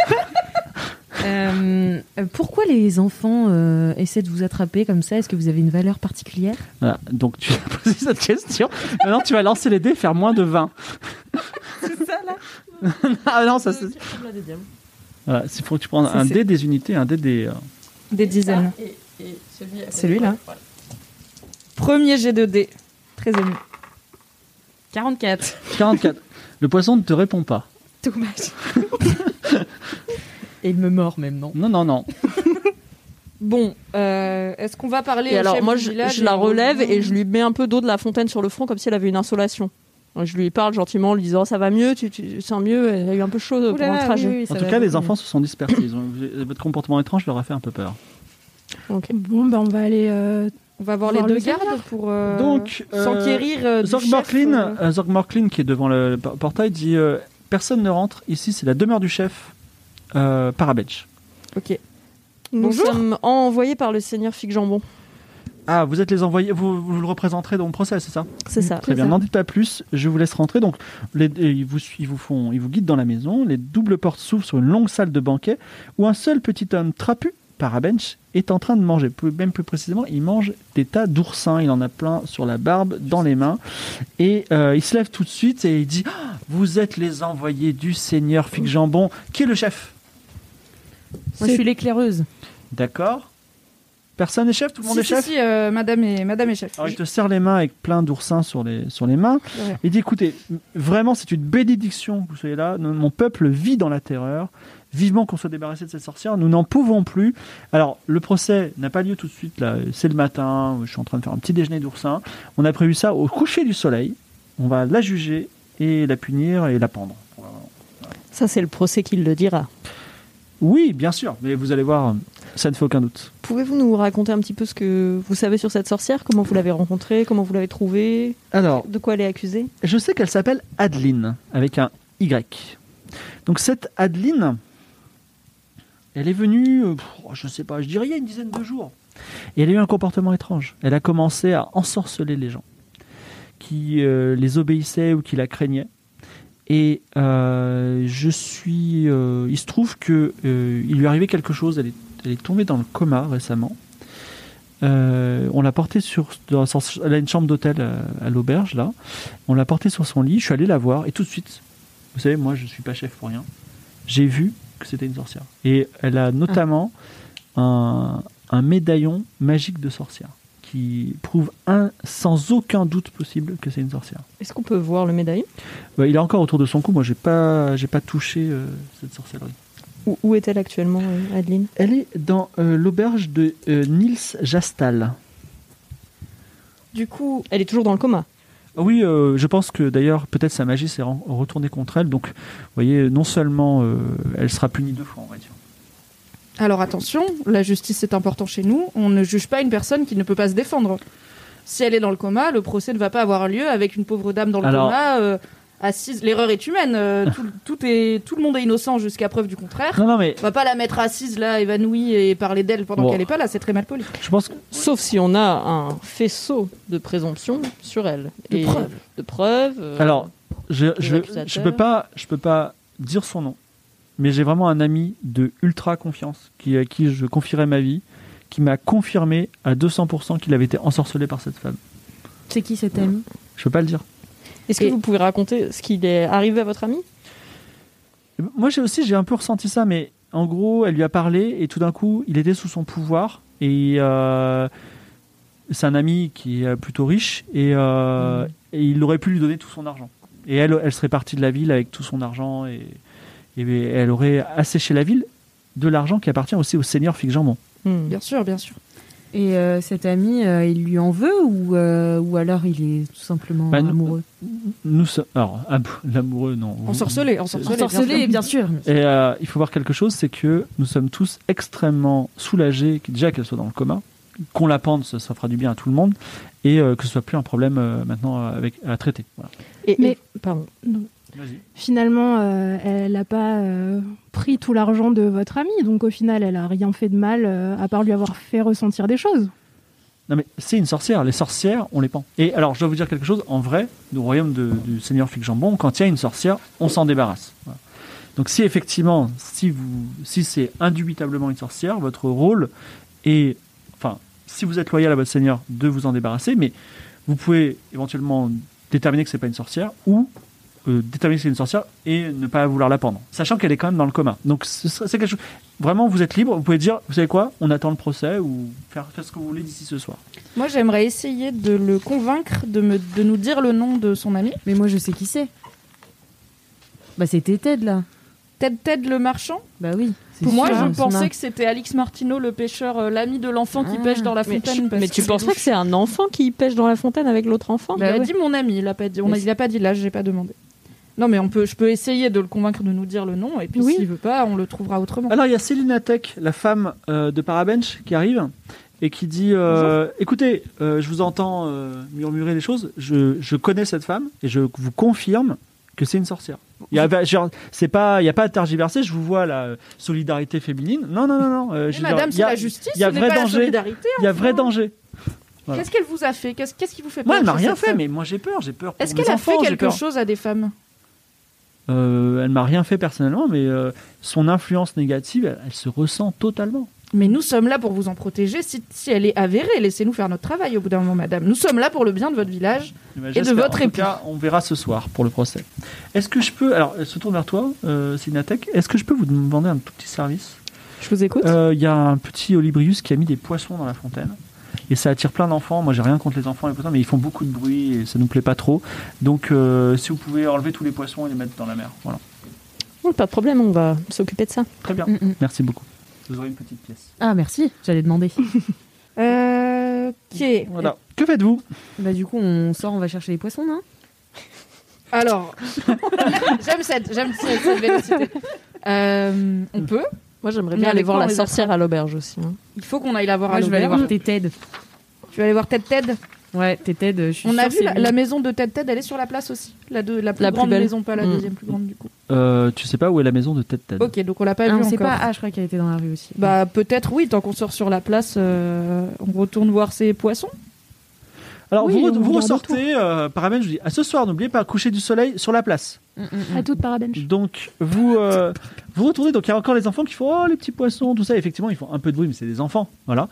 Pourquoi les enfants essaient de vous attraper comme ça ? Est-ce que vous avez une valeur particulière ? Voilà, donc tu as posé cette question. Maintenant tu vas lancer les dés, faire moins de 20. C'est ça là ? Ah non, ça c'est... Voilà, il faut que tu prennes un dé des unités, un dé des... Des dizaines. Et celui-là. Premier jet de dés. Très ému. 44. 44. Le poisson ne te répond pas. Dommage. Et il me mord même, non ? Non. Bon, est-ce qu'on va parler Et au alors, chef moi, du village je la relève et je lui mets un peu d'eau de la fontaine sur le front comme si elle avait une insolation. Je lui parle gentiment en lui disant ça va mieux, tu sens mieux, elle a eu un peu chaud pendant le trajet. En tout cas, les enfants se sont dispersés. Votre comportement étrange leur a fait un peu peur. Okay. Bon, on va aller... on va voir les 2 gardes pour s'enquérir du Zorgmorklin, qui est devant le portail, dit personne ne rentre. Ici, c'est la demeure du chef Parabench. Ok. Nous sommes envoyés par le seigneur Fig Jambon. Ah, vous êtes les envoyés, vous le représenterez dans le procès, c'est ça ? C'est ça. Très bien, n'en dites pas plus, je vous laisse rentrer. Donc, ils vous guident dans la maison, les doubles portes s'ouvrent sur une longue salle de banquet où un seul petit homme trapu, Parabench, est en train de manger. Même plus précisément, il mange des tas d'oursins, il en a plein sur la barbe, dans les mains. Et il se lève tout de suite et il dit vous êtes les envoyés du seigneur Fig Jambon, qui est le chef ? Moi, je suis l'éclaireuse. D'accord. Personne n'est chef? Tout le monde est chef? Si, madame est chef. Alors, il te serre les mains avec plein d'oursins sur les mains. Ouais. Il dit, écoutez, vraiment, c'est une bénédiction que vous soyez là. Mon peuple vit dans la terreur. Vivement qu'on soit débarrassé de cette sorcière. Nous n'en pouvons plus. Alors, le procès n'a pas lieu tout de suite. Là, c'est le matin. Je suis en train de faire un petit déjeuner d'oursin. On a prévu ça au coucher du soleil. On va la juger et la punir et la pendre. Ça, c'est le procès qui le dira. Oui, bien sûr. Mais vous allez voir, ça ne fait aucun doute. Pouvez-vous nous raconter un petit peu ce que vous savez sur cette sorcière? Comment vous l'avez rencontrée? Comment vous l'avez trouvée? Alors, De quoi elle est accusée? je sais qu'elle s'appelle Adeline, avec un Y. Donc cette Adeline, elle est venue, je ne sais pas, je dirais il y a une dizaine de jours. Et elle a eu un comportement étrange. Elle a commencé à ensorceler les gens qui les obéissaient ou qui la craignaient. Et il se trouve que il lui arrivait quelque chose. Elle est tombée dans le coma récemment. On l'a portée elle a une chambre d'hôtel à l'auberge là. On l'a portée sur son lit. Je suis allé la voir et tout de suite, vous savez, moi je suis pas chef pour rien. J'ai vu que c'était une sorcière. Et elle a notamment un médaillon magique de sorcière qui prouve sans aucun doute possible que c'est une sorcière. Est-ce qu'on peut voir le médaillon? Il est encore autour de son cou. Moi, j'ai pas touché cette sorcellerie. Où est-elle actuellement, Adeline? Elle est dans l'auberge de Niels Jastal. Du coup, Elle est toujours dans le coma. Oui, je pense que d'ailleurs, peut-être sa magie s'est retournée contre elle. Donc, vous voyez, non seulement elle sera punie 2 fois, on va dire. alors attention, la justice c'est important chez nous. On ne juge pas une personne qui ne peut pas se défendre. Si elle est dans le coma, le procès ne va pas avoir lieu avec une pauvre dame dans le coma, assise. L'erreur est humaine. Tout le monde est innocent jusqu'à preuve du contraire. Non, mais On va pas la mettre assise là, évanouie et parler d'elle pendant qu'elle est pas là. C'est très mal poli. je pense que Sauf si on a un faisceau de présomption sur elle. De preuves. alors, je accusateurs. peux pas dire son nom, mais j'ai vraiment un ami de ultra confiance à qui je confierai ma vie, qui m'a confirmé à 200% qu'il avait été ensorcelé par cette femme. C'est qui cet ami? Je peux pas le dire. Est-ce que vous pouvez raconter ce qui est arrivé à votre ami? Moi, j'ai un peu ressenti ça, mais en gros, elle lui a parlé et tout d'un coup, il était sous son pouvoir. Et c'est un ami qui est plutôt riche et il aurait pu lui donner tout son argent. Et elle serait partie de la ville avec tout son argent et elle aurait asséché la ville de l'argent qui appartient aussi au seigneur Fig-Jambon. Bien sûr, bien sûr. Et cet ami, il lui en veut ou alors il est tout simplement amoureux? L'amoureux, non. Ensorcelé, bien sûr. Et il faut voir quelque chose, c'est que nous sommes tous extrêmement soulagés, déjà qu'elle soit dans le coma, qu'on la pende, ça fera du bien à tout le monde, et que ce soit plus un problème maintenant à traiter. Voilà. Pardon. Vas-y. Finalement, elle n'a pas pris tout l'argent de votre amie, donc au final, elle a rien fait de mal, à part lui avoir fait ressentir des choses. Non mais c'est une sorcière, les sorcières, on les pend. Et alors, je dois vous dire quelque chose, en vrai, au royaume du seigneur Fig-Jambon, quand il y a une sorcière, on s'en débarrasse. Voilà. Donc si effectivement, si c'est indubitablement une sorcière, votre rôle est, si vous êtes loyal à votre seigneur, de vous en débarrasser, mais vous pouvez éventuellement déterminer que c'est pas une sorcière, ou déterminer que c'est une sorcière et ne pas vouloir la pendre, sachant qu'elle est quand même dans le coma. Donc c'est quelque chose. Vraiment, vous êtes libre. Vous pouvez dire, vous savez quoi, on attend le procès ou faire ce que vous voulez d'ici ce soir. Moi, j'aimerais essayer de le convaincre de nous dire le nom de son ami. Mais moi, je sais qui c'est. Bah, c'était Ted là. Ted le marchand. Bah oui. Pour moi, je pensais que c'était Alix Martineau, le pêcheur, l'ami de l'enfant qui pêche dans la fontaine. Mais tu penses pas que c'est un enfant qui pêche dans la fontaine avec l'autre enfant? Il a dit mon ami, il a pas dit. Il a pas dit l'âge, j'ai pas demandé. Non, mais je peux essayer de le convaincre de nous dire le nom, et puis s'il veut pas, on le trouvera autrement. Alors, il y a Céline Atec, la femme de Parabench, qui arrive et qui dit écoutez, je vous entends murmurer des choses, je connais cette femme et je vous confirme que c'est une sorcière. Il n'y a pas à tergiverser, je vous vois la solidarité féminine. Non. Madame, c'est la justice, il y a ce n'est vrai pas la danger. solidarité. Il y a vrai danger. Voilà. Qu'est-ce qu'elle vous a fait? Qu'est-ce qui vous fait peur? Moi, elle m'a chez rien cette fait, femme mais moi j'ai peur. Pour Est-ce mes qu'elle a enfants, fait j'ai quelque peur. chose à des femmes? Elle m'a rien fait personnellement, mais son influence négative, elle se ressent totalement. Mais nous sommes là pour vous en protéger. Si elle est avérée, laissez-nous faire notre travail au bout d'un moment, madame. Nous sommes là pour le bien de votre village et de votre époux. En tout cas, on verra ce soir pour le procès. Est-ce que je peux... Alors, elle se tourne vers toi, Sinatek. Est-ce que je peux vous demander un tout petit service? Je vous écoute. Il y a un petit Olibrius qui a mis des poissons dans la fontaine. Et ça attire plein d'enfants. Moi, j'ai rien contre les enfants et les poissons, mais ils font beaucoup de bruit et ça nous plaît pas trop. Donc, si vous pouvez enlever tous les poissons et les mettre dans la mer. Voilà. Pas de problème, on va s'occuper de ça. Très bien. Merci beaucoup. Vous aurez une petite pièce. Ah, merci, j'allais demander. Ok. Voilà. Que faites-vous? Bah, du coup, on sort, on va chercher les poissons, non? Alors, j'aime cette vélocité. On peut. Moi, j'aimerais Mais bien aller avec voir quoi la on les sorcière à l'auberge aussi. Hein. Il faut qu'on aille la voir à Moi, je vais aller l'auberge. voir Ted. Tu vas aller voir Ted. Ouais, Ted, je suis On sûre a que vu c'est la lui. maison de Ted, elle est sur la place aussi. La plus La plus grande belle. maison, pas la deuxième plus grande du coup. Tu sais pas où est la maison de Ted Ted? Ok, donc on l'a pas Ah, vu on sait encore. pas. Ah, je crois qu'elle était dans la rue aussi. Bah peut-être oui, tant qu'on sort sur la place, on retourne voir ces poissons. Alors, Oui, vous on regarde ressortez, Parabène, je vous dis, à ce soir, n'oubliez pas, coucher du soleil sur la place. À toute Parabench. Donc, vous retournez, donc il y a encore les enfants qui font, oh, les petits poissons, tout ça. Effectivement, ils font un peu de bruit, mais c'est des enfants, voilà.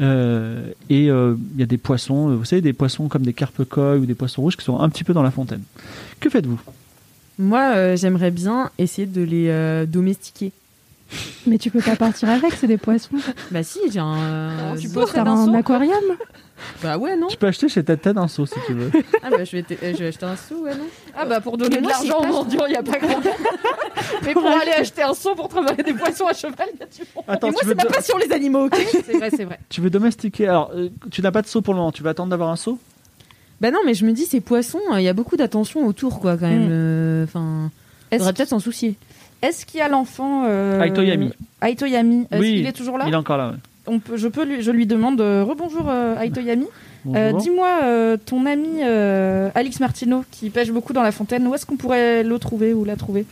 Et il y a des poissons, vous savez, des poissons comme des carpe-coilles ou des poissons rouges qui sont un petit peu dans la fontaine. Que faites-vous? Moi, j'aimerais bien essayer de les domestiquer. Mais tu peux pas partir avec, c'est des poissons. Bah si, j'ai un... Tu dos. peux T'as un aquarium. Bah ouais, non? Tu peux acheter chez Ted Ted un seau si tu veux. Ah bah je vais acheter un sou, ouais, non? Ah bah pour donner Mais de moi, l'argent c'est aux pas- mendiants, il y a pas grand. Mais pour aller acheter un seau pour travailler des poissons à cheval, il y a du monde. Attends, Et moi, c'est ma passion, les animaux, ok? C'est vrai. tu veux domestiquer. Alors, tu n'as pas de seau pour le moment, tu vas attendre d'avoir un seau? Bah non, mais je me dis, ces poissons, il y a beaucoup d'attention autour, quoi, quand même. Enfin, faudrait peut-être s'en soucier. Est-ce qu'il y a l'enfant Aitoyami. Aitoyami, est-ce Oui, qu'il est toujours là? Il est encore là, ouais. Je lui demande rebonjour Aitoyami. Bonjour. Dis-moi, ton ami Alix Martineau qui pêche beaucoup dans la fontaine, où est-ce qu'on pourrait le trouver ou la trouver?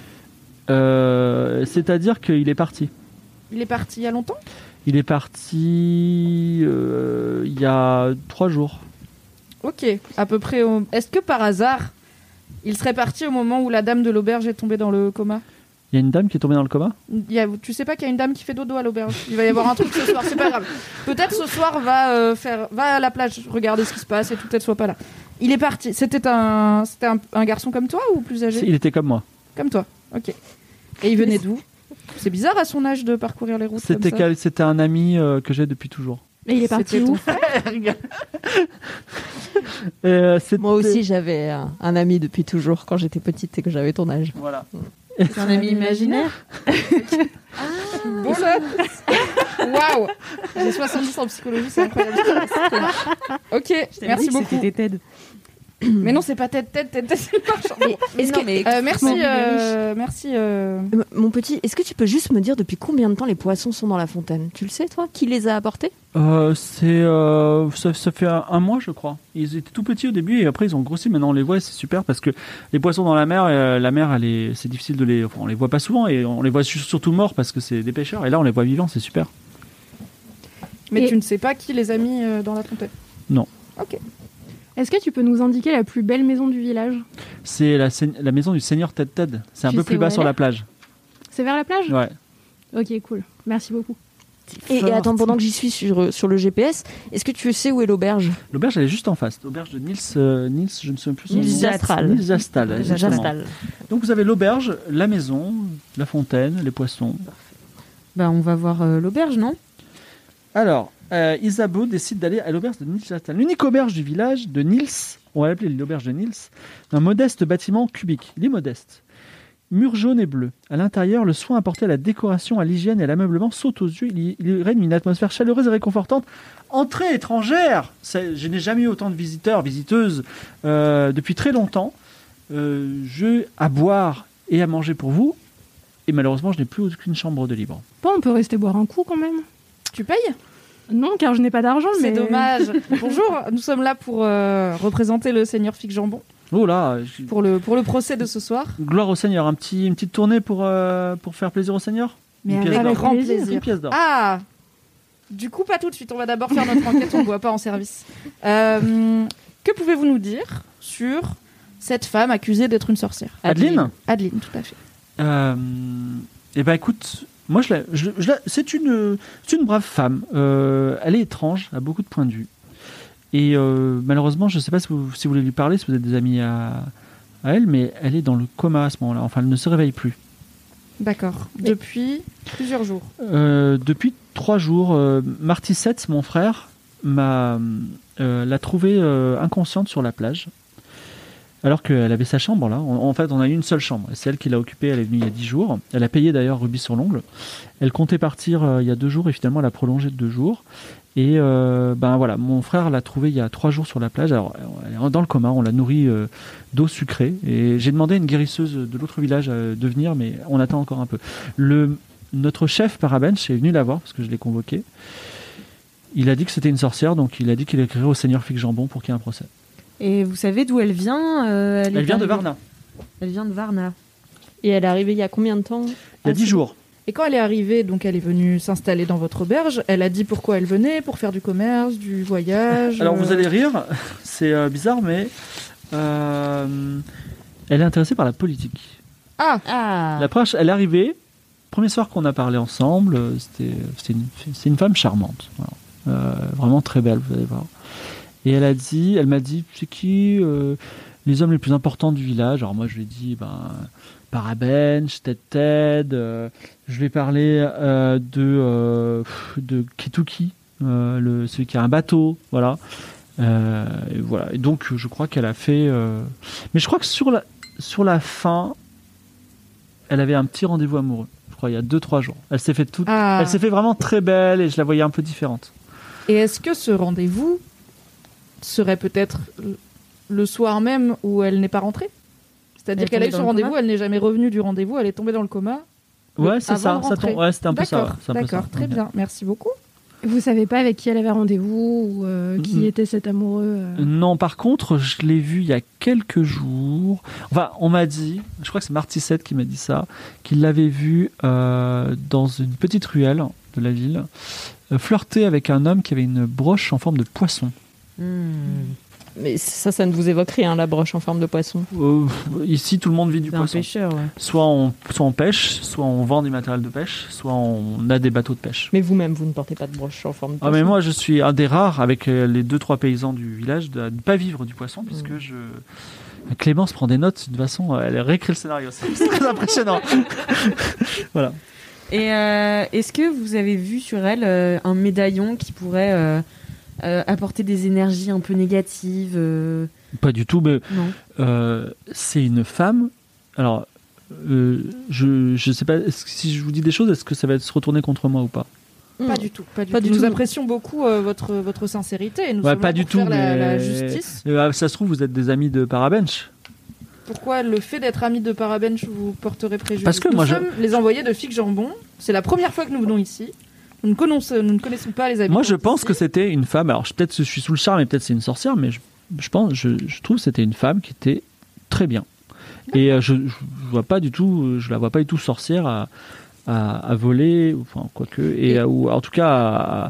C'est-à-dire qu'il est parti. Il est parti il y a longtemps? Il est parti il y a 3 jours. Ok, à peu près. Est-ce que par hasard, il serait parti au moment où la dame de l'auberge est tombée dans le coma? Il y a une dame qui est tombée dans le coma? Tu sais pas qu'il y a une dame qui fait dodo à l'auberge? Il va y avoir un truc ce soir, c'est pas grave. Peut-être ce soir va à la plage, regarder ce qui se passe et tout, peut-être soit pas là. Il est parti. C'était un garçon comme toi ou plus âgé? Il était comme moi. Comme toi, ok. Et il venait d'où? C'est bizarre à son âge de parcourir les routes comme ça. C'était un ami que j'ai depuis toujours. Et il est parti C'était ton où? frère? Moi aussi, j'avais un ami depuis toujours quand j'étais petite et que j'avais ton âge. Voilà. C'est un ami imaginaire? Bon là. Waouh. J'ai 70 en psychologie, c'est incroyable. Ok, merci beaucoup. C'était Ted. Mais non, c'est pas Ted, c'est le marchand. Merci. Mon petit, est-ce que tu peux juste me dire depuis combien de temps les poissons sont dans la fontaine? Tu le sais, toi? Qui les a apportés? Ça fait un mois, je crois. Ils étaient tout petits au début et après ils ont grossi. Maintenant on les voit, et c'est super parce que les poissons dans la mer, c'est difficile de les. Enfin, on les voit pas souvent et on les voit surtout morts parce que c'est des pêcheurs. Et là on les voit vivants, c'est super. Mais Et- tu ne sais pas qui les a mis dans la fontaine? Non. Ok. Est-ce que tu peux nous indiquer la plus belle maison du village? C'est la maison du seigneur Ted Ted. C'est un Tu peu sais plus où bas elle sur est la plage. C'est vers la plage? Ouais. Ok, cool. Merci beaucoup. Et attends, pendant que j'y suis sur le GPS, est-ce que tu sais où est l'auberge? L'auberge elle est juste en face. L'auberge de Nils, je ne sais plus son nom. Nils Jastral. Nils Jastral, exactement. Jastal. Donc vous avez l'auberge, la maison, la fontaine, les poissons. Bah on va voir l'auberge, non? Alors, Isabeau décide d'aller à l'auberge de Nils Jastral. L'unique auberge du village de Nils, on va l'appeler l'auberge de Nils, un modeste bâtiment cubique. Il est modeste. Mur jaune et bleu. À l'intérieur, le soin apporté à la décoration, à l'hygiène et à l'ameublement saute aux yeux. Il règne une atmosphère chaleureuse et réconfortante. Entrée étrangère. Je n'ai jamais eu autant de visiteurs, visiteuses depuis très longtemps. Jeux à boire et à manger pour vous. Et malheureusement, je n'ai plus aucune chambre de libre. Bon, on peut rester boire un coup quand même. Tu payes? Non, car je n'ai pas d'argent, mais... C'est dommage. Bonjour, nous sommes là pour représenter le seigneur Fig Jambon Oh là, pour le procès de ce soir. gloire au Seigneur. Une petite tournée pour faire plaisir au Seigneur. Mais Une avec pièce d'or. grand plaisir. plaisir. Une pièce d'or. Ah, du coup, pas tout de suite. On va d'abord faire notre enquête. On ne boit pas en service. Que pouvez-vous nous dire sur cette femme accusée d'être une sorcière? Adeline Adeline, tout à fait. Eh ben écoute, moi c'est une brave femme. Elle est étrange, a beaucoup de points de vue. Et malheureusement, je ne sais pas si vous voulez lui parler, si vous êtes des amis à elle, mais elle est dans le coma à ce moment-là. Enfin, elle ne se réveille plus. D'accord. Depuis plusieurs jours. Depuis 3 jours, Marty Setz, mon frère, l'a trouvée inconsciente sur la plage. Alors qu'elle avait sa chambre là. En fait, on a eu une seule chambre. C'est elle qui l'a occupée. Elle est venue il y a 10 jours. Elle a payé d'ailleurs rubis sur l'ongle. Elle comptait partir il y a 2 jours et finalement elle a prolongé de 2 jours. Et voilà, mon frère l'a trouvée il y a 3 jours sur la plage. Alors, elle est dans le coma. On l'a nourrie d'eau sucrée. Et j'ai demandé à une guérisseuse de l'autre village de venir, mais on attend encore un peu. Notre chef Parabench est venu la voir parce que je l'ai convoqué. Il a dit que c'était une sorcière, donc il a dit qu'il écrirait au seigneur Fig Jambon pour qu'il y ait un procès. Et vous savez d'où elle vient Elle vient de Varna. Elle vient de Varna. Et elle est arrivée il y a combien de temps? Il y a 10 jours. Et quand elle est arrivée, donc elle est venue s'installer dans votre auberge, elle a dit pourquoi elle venait, pour faire du commerce, du voyage. Alors vous allez rire, c'est bizarre, mais elle est intéressée par la politique. Ah. La première, elle est arrivée, premier soir qu'on a parlé ensemble, c'est une femme charmante, voilà. Vraiment très belle, vous allez voir. Et elle m'a dit, c'est qui les hommes les plus importants du village? Alors moi je lui ai dit, Parabench, Ted, je vais parler de Ketuki, celui qui a un bateau, voilà. Et voilà. Et donc je crois qu'elle a fait, mais je crois que sur la fin, elle avait un petit rendez-vous amoureux. Je crois il y a 2-3 jours. Elle s'est fait elle s'est fait vraiment très belle et je la voyais un peu différente. Et est-ce que ce rendez-vous serait peut-être le soir même où elle n'est pas rentrée? C'est-à-dire qu'elle a eu son rendez-vous, elle n'est jamais revenue du rendez-vous, elle est tombée dans le coma. Ouais, c'est ça. Ouais, c'était un peu ça. D'accord, très bien. Merci beaucoup. Vous savez pas avec qui elle avait rendez-vous ou qui était cet amoureux Non, par contre, je l'ai vu il y a quelques jours. Enfin, on m'a dit, je crois que c'est Marty Set qui m'a dit ça, qu'il l'avait vu dans une petite ruelle de la ville, flirter avec un homme qui avait une broche en forme de poisson. Mais ça ne vous évoque rien, la broche en forme de poisson? Ici, tout le monde vit du poisson. C'est un pêcheur, ouais. Soit on pêche, soit on vend du matériel de pêche, soit on a des bateaux de pêche. Mais vous-même, vous ne portez pas de broche en forme de poisson? Mais moi, je suis un des rares, avec les 2-3 paysans du village, de ne pas vivre du poisson, puisque Clémence prend des notes de toute façon, elle réécrit le scénario. C'est très impressionnant. Voilà. Et est-ce que vous avez vu sur elle un médaillon qui pourrait apporter des énergies un peu négatives Pas du tout, mais non. C'est une femme. Alors, je sais pas, si je vous dis des choses, est-ce que ça va se retourner contre moi ou pas? Pas du tout. Nous apprécions beaucoup votre sincérité. Et nous sommes pas là du pour tout, faire mais la justice. Ça se trouve, vous êtes des amis de Parabench. Pourquoi le fait d'être ami de Parabench vous porterait préjudice? Parce que nous sommes les envoyés de Fig Jambon. C'est la première fois que nous venons ici. Nous ne connaissons pas les habitants. Moi, je pense ici. que c'était une femme. Alors, peut-être que je suis sous le charme et peut-être c'est une sorcière, mais je trouve que c'était une femme qui était très bien. Et je vois pas du tout, je la vois pas du tout sorcière à voler, enfin quoique, ou en tout cas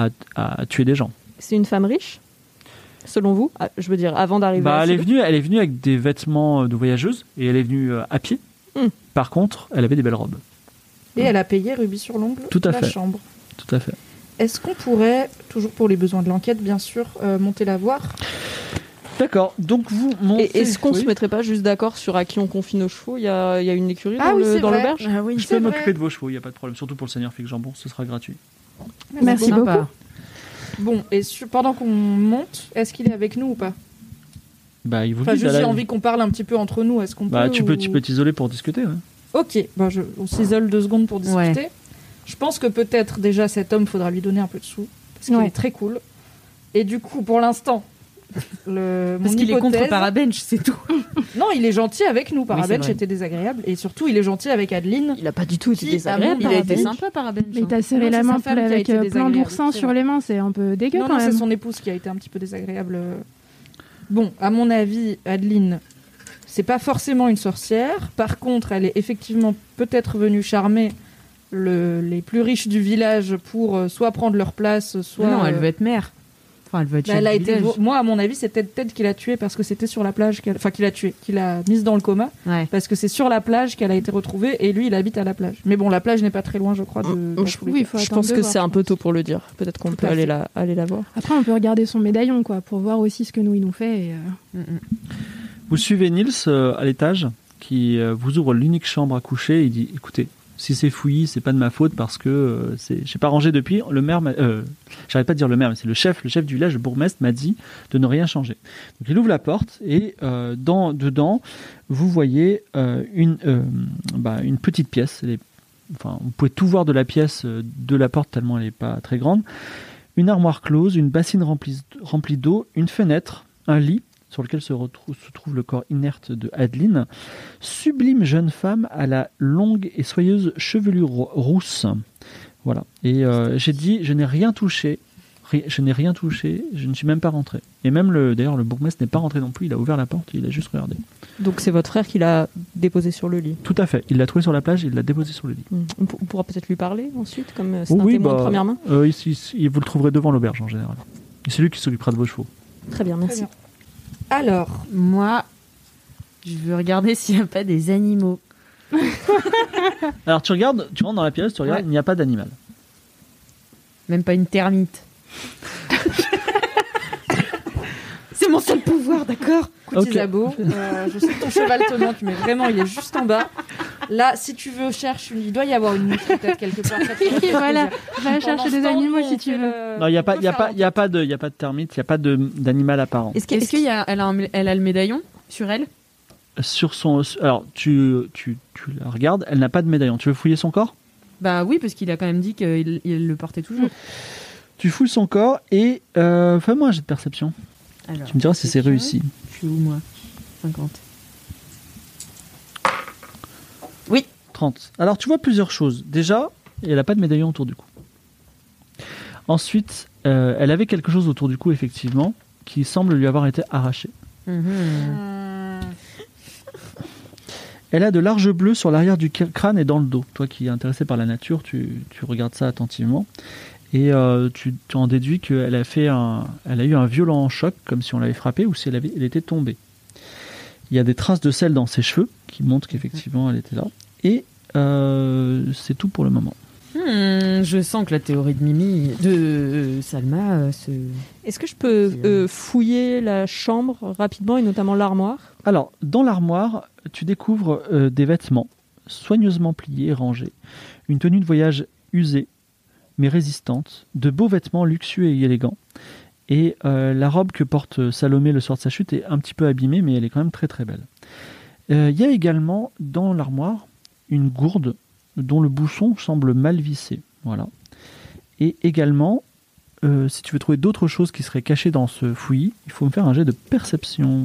à tuer des gens. C'est une femme riche, selon vous? Je veux dire, avant d'arriver à elle est venue avec des vêtements de voyageuse et elle est venue à pied. Par contre, elle avait des belles robes. Et elle a payé rubis sur l'ongle la chambre. Tout à fait. Est-ce qu'on pourrait, toujours pour les besoins de l'enquête, bien sûr, monter la voir? D'accord, donc vous montez... Et est-ce qu'on se mettrait pas juste d'accord sur à qui on confie nos chevaux? Il y a une écurie dans l'auberge? Je peux m'occuper de vos chevaux, il n'y a pas de problème. Surtout pour le seigneur Fig Jambon, ce sera gratuit. Merci beaucoup. Bon, et pendant qu'on monte, est-ce qu'il est avec nous ou pas? Il vous j'ai envie qu'on parle un petit peu entre nous. Est-ce qu'on peut tu peux t'isoler pour discuter. Ouais. Ok, on s'isole 2 secondes pour discuter. Ouais. Je pense que peut-être déjà cet homme, faudra lui donner un peu de sous parce qu'il est très cool. Et du coup, pour l'instant, parce qu'il est contre Parabench, c'est tout. Non, il est gentil avec nous. Parabench était désagréable et surtout, il est gentil avec Adeline. Il a pas du tout été désagréable. Il a été sympa, Parabench. Mais t'as serré la main avec plein d'oursins sur les mains, c'est un peu dégueu quand même. Non, c'est son épouse qui a été un petit peu désagréable. Bon, à mon avis, Adeline, c'est pas forcément une sorcière. Par contre, elle est effectivement peut-être venue charmer les plus riches du village pour soit prendre leur place, soit... Non, elle veut être mère. Enfin, elle veut être chef du village. Moi, à mon avis, c'est Ted qui l'a tuée parce que c'était sur la plage qu'il l'a mise dans le coma. Ouais. Parce que c'est sur la plage qu'elle a été retrouvée et lui, il habite à la plage. Mais bon, la plage n'est pas très loin, je crois. Je pense que c'est un peu tôt pour le dire. Peut-être qu'on peut aller la voir. Après, on peut regarder son médaillon, quoi, pour voir aussi ce que il nous fait. Vous suivez Nils à l'étage qui vous ouvre l'unique chambre à coucher. Il dit, écoutez, si c'est fouillis, c'est pas de ma faute parce que j'ai pas rangé depuis. Le maire, j'arrête pas de dire le maire, mais c'est le chef du village, le bourgmestre m'a dit de ne rien changer. Donc il ouvre la porte et dedans, vous voyez une petite pièce. Vous pouvez tout voir de la pièce, de la porte tellement elle est pas très grande. Une armoire close, une bassine remplie d'eau, une fenêtre, un lit sur lequel se trouve le corps inerte de Adeline. Sublime jeune femme à la longue et soyeuse chevelure rousse. Voilà. Et j'ai dit, je n'ai rien touché, je ne suis même pas rentré. Et même d'ailleurs le bourgmestre n'est pas rentré non plus, il a ouvert la porte, il a juste regardé. Donc c'est votre frère qui l'a déposé sur le lit. Tout à fait. Il l'a trouvé sur la plage et il l'a déposé sur le lit. On pourra peut-être lui parler ensuite, comme c'est un témoin de première main. Vous le trouverez devant l'auberge en général. Et c'est lui qui s'occupera de vos chevaux. Très bien, merci. Très bien. Alors, moi, je veux regarder s'il n'y a pas des animaux. Alors tu rentres dans la pièce, tu regardes, il n'y a pas d'animal. Même pas une termite. C'est mon seul pouvoir, d'accord? Écoute, Isabeau, je sais que ton cheval te manque, mais vraiment, il est juste en bas. Là, si tu veux, il doit y avoir une mouche peut-être quelque part. Voilà, va chercher des animaux si tu veux. Non, il y a pas de termite, il y a pas d'animal apparent. Est-ce qu'elle a le médaillon sur elle? Sur son, alors tu la regardes, elle n'a pas de médaillon. Tu veux fouiller son corps? Bah oui, parce qu'il a quand même dit qu'il le portait toujours. Tu fouilles son corps et fais-moi un jet de perception. Alors, tu me diras si c'est réussi. Je suis où moi? 50. Oui. 30. Alors tu vois plusieurs choses. Déjà, elle n'a pas de médaillon autour du cou. Ensuite, elle avait quelque chose autour du cou, effectivement, qui semble lui avoir été arraché. Elle a de larges bleus sur l'arrière du crâne et dans le dos. Toi qui es intéressé par la nature, tu regardes ça attentivement. Et tu en déduis qu'elle elle a eu un violent choc, comme si on l'avait frappée ou si elle était tombée. Il y a des traces de sel dans ses cheveux qui montrent qu'effectivement elle était là. Et c'est tout pour le moment. Je sens que la théorie de Salma Est-ce que je peux fouiller la chambre rapidement et notamment l'armoire? Alors, dans l'armoire, tu découvres des vêtements soigneusement pliés et rangés, une tenue de voyage usée mais résistante, de beaux vêtements luxueux et élégants. Et la robe que porte Salomé le soir de sa chute est un petit peu abîmée, mais elle est quand même très très belle. Il y a également dans l'armoire une gourde dont le bouchon semble mal vissé. Voilà. Et également, si tu veux trouver d'autres choses qui seraient cachées dans ce fouillis, il faut me faire un jet de perception.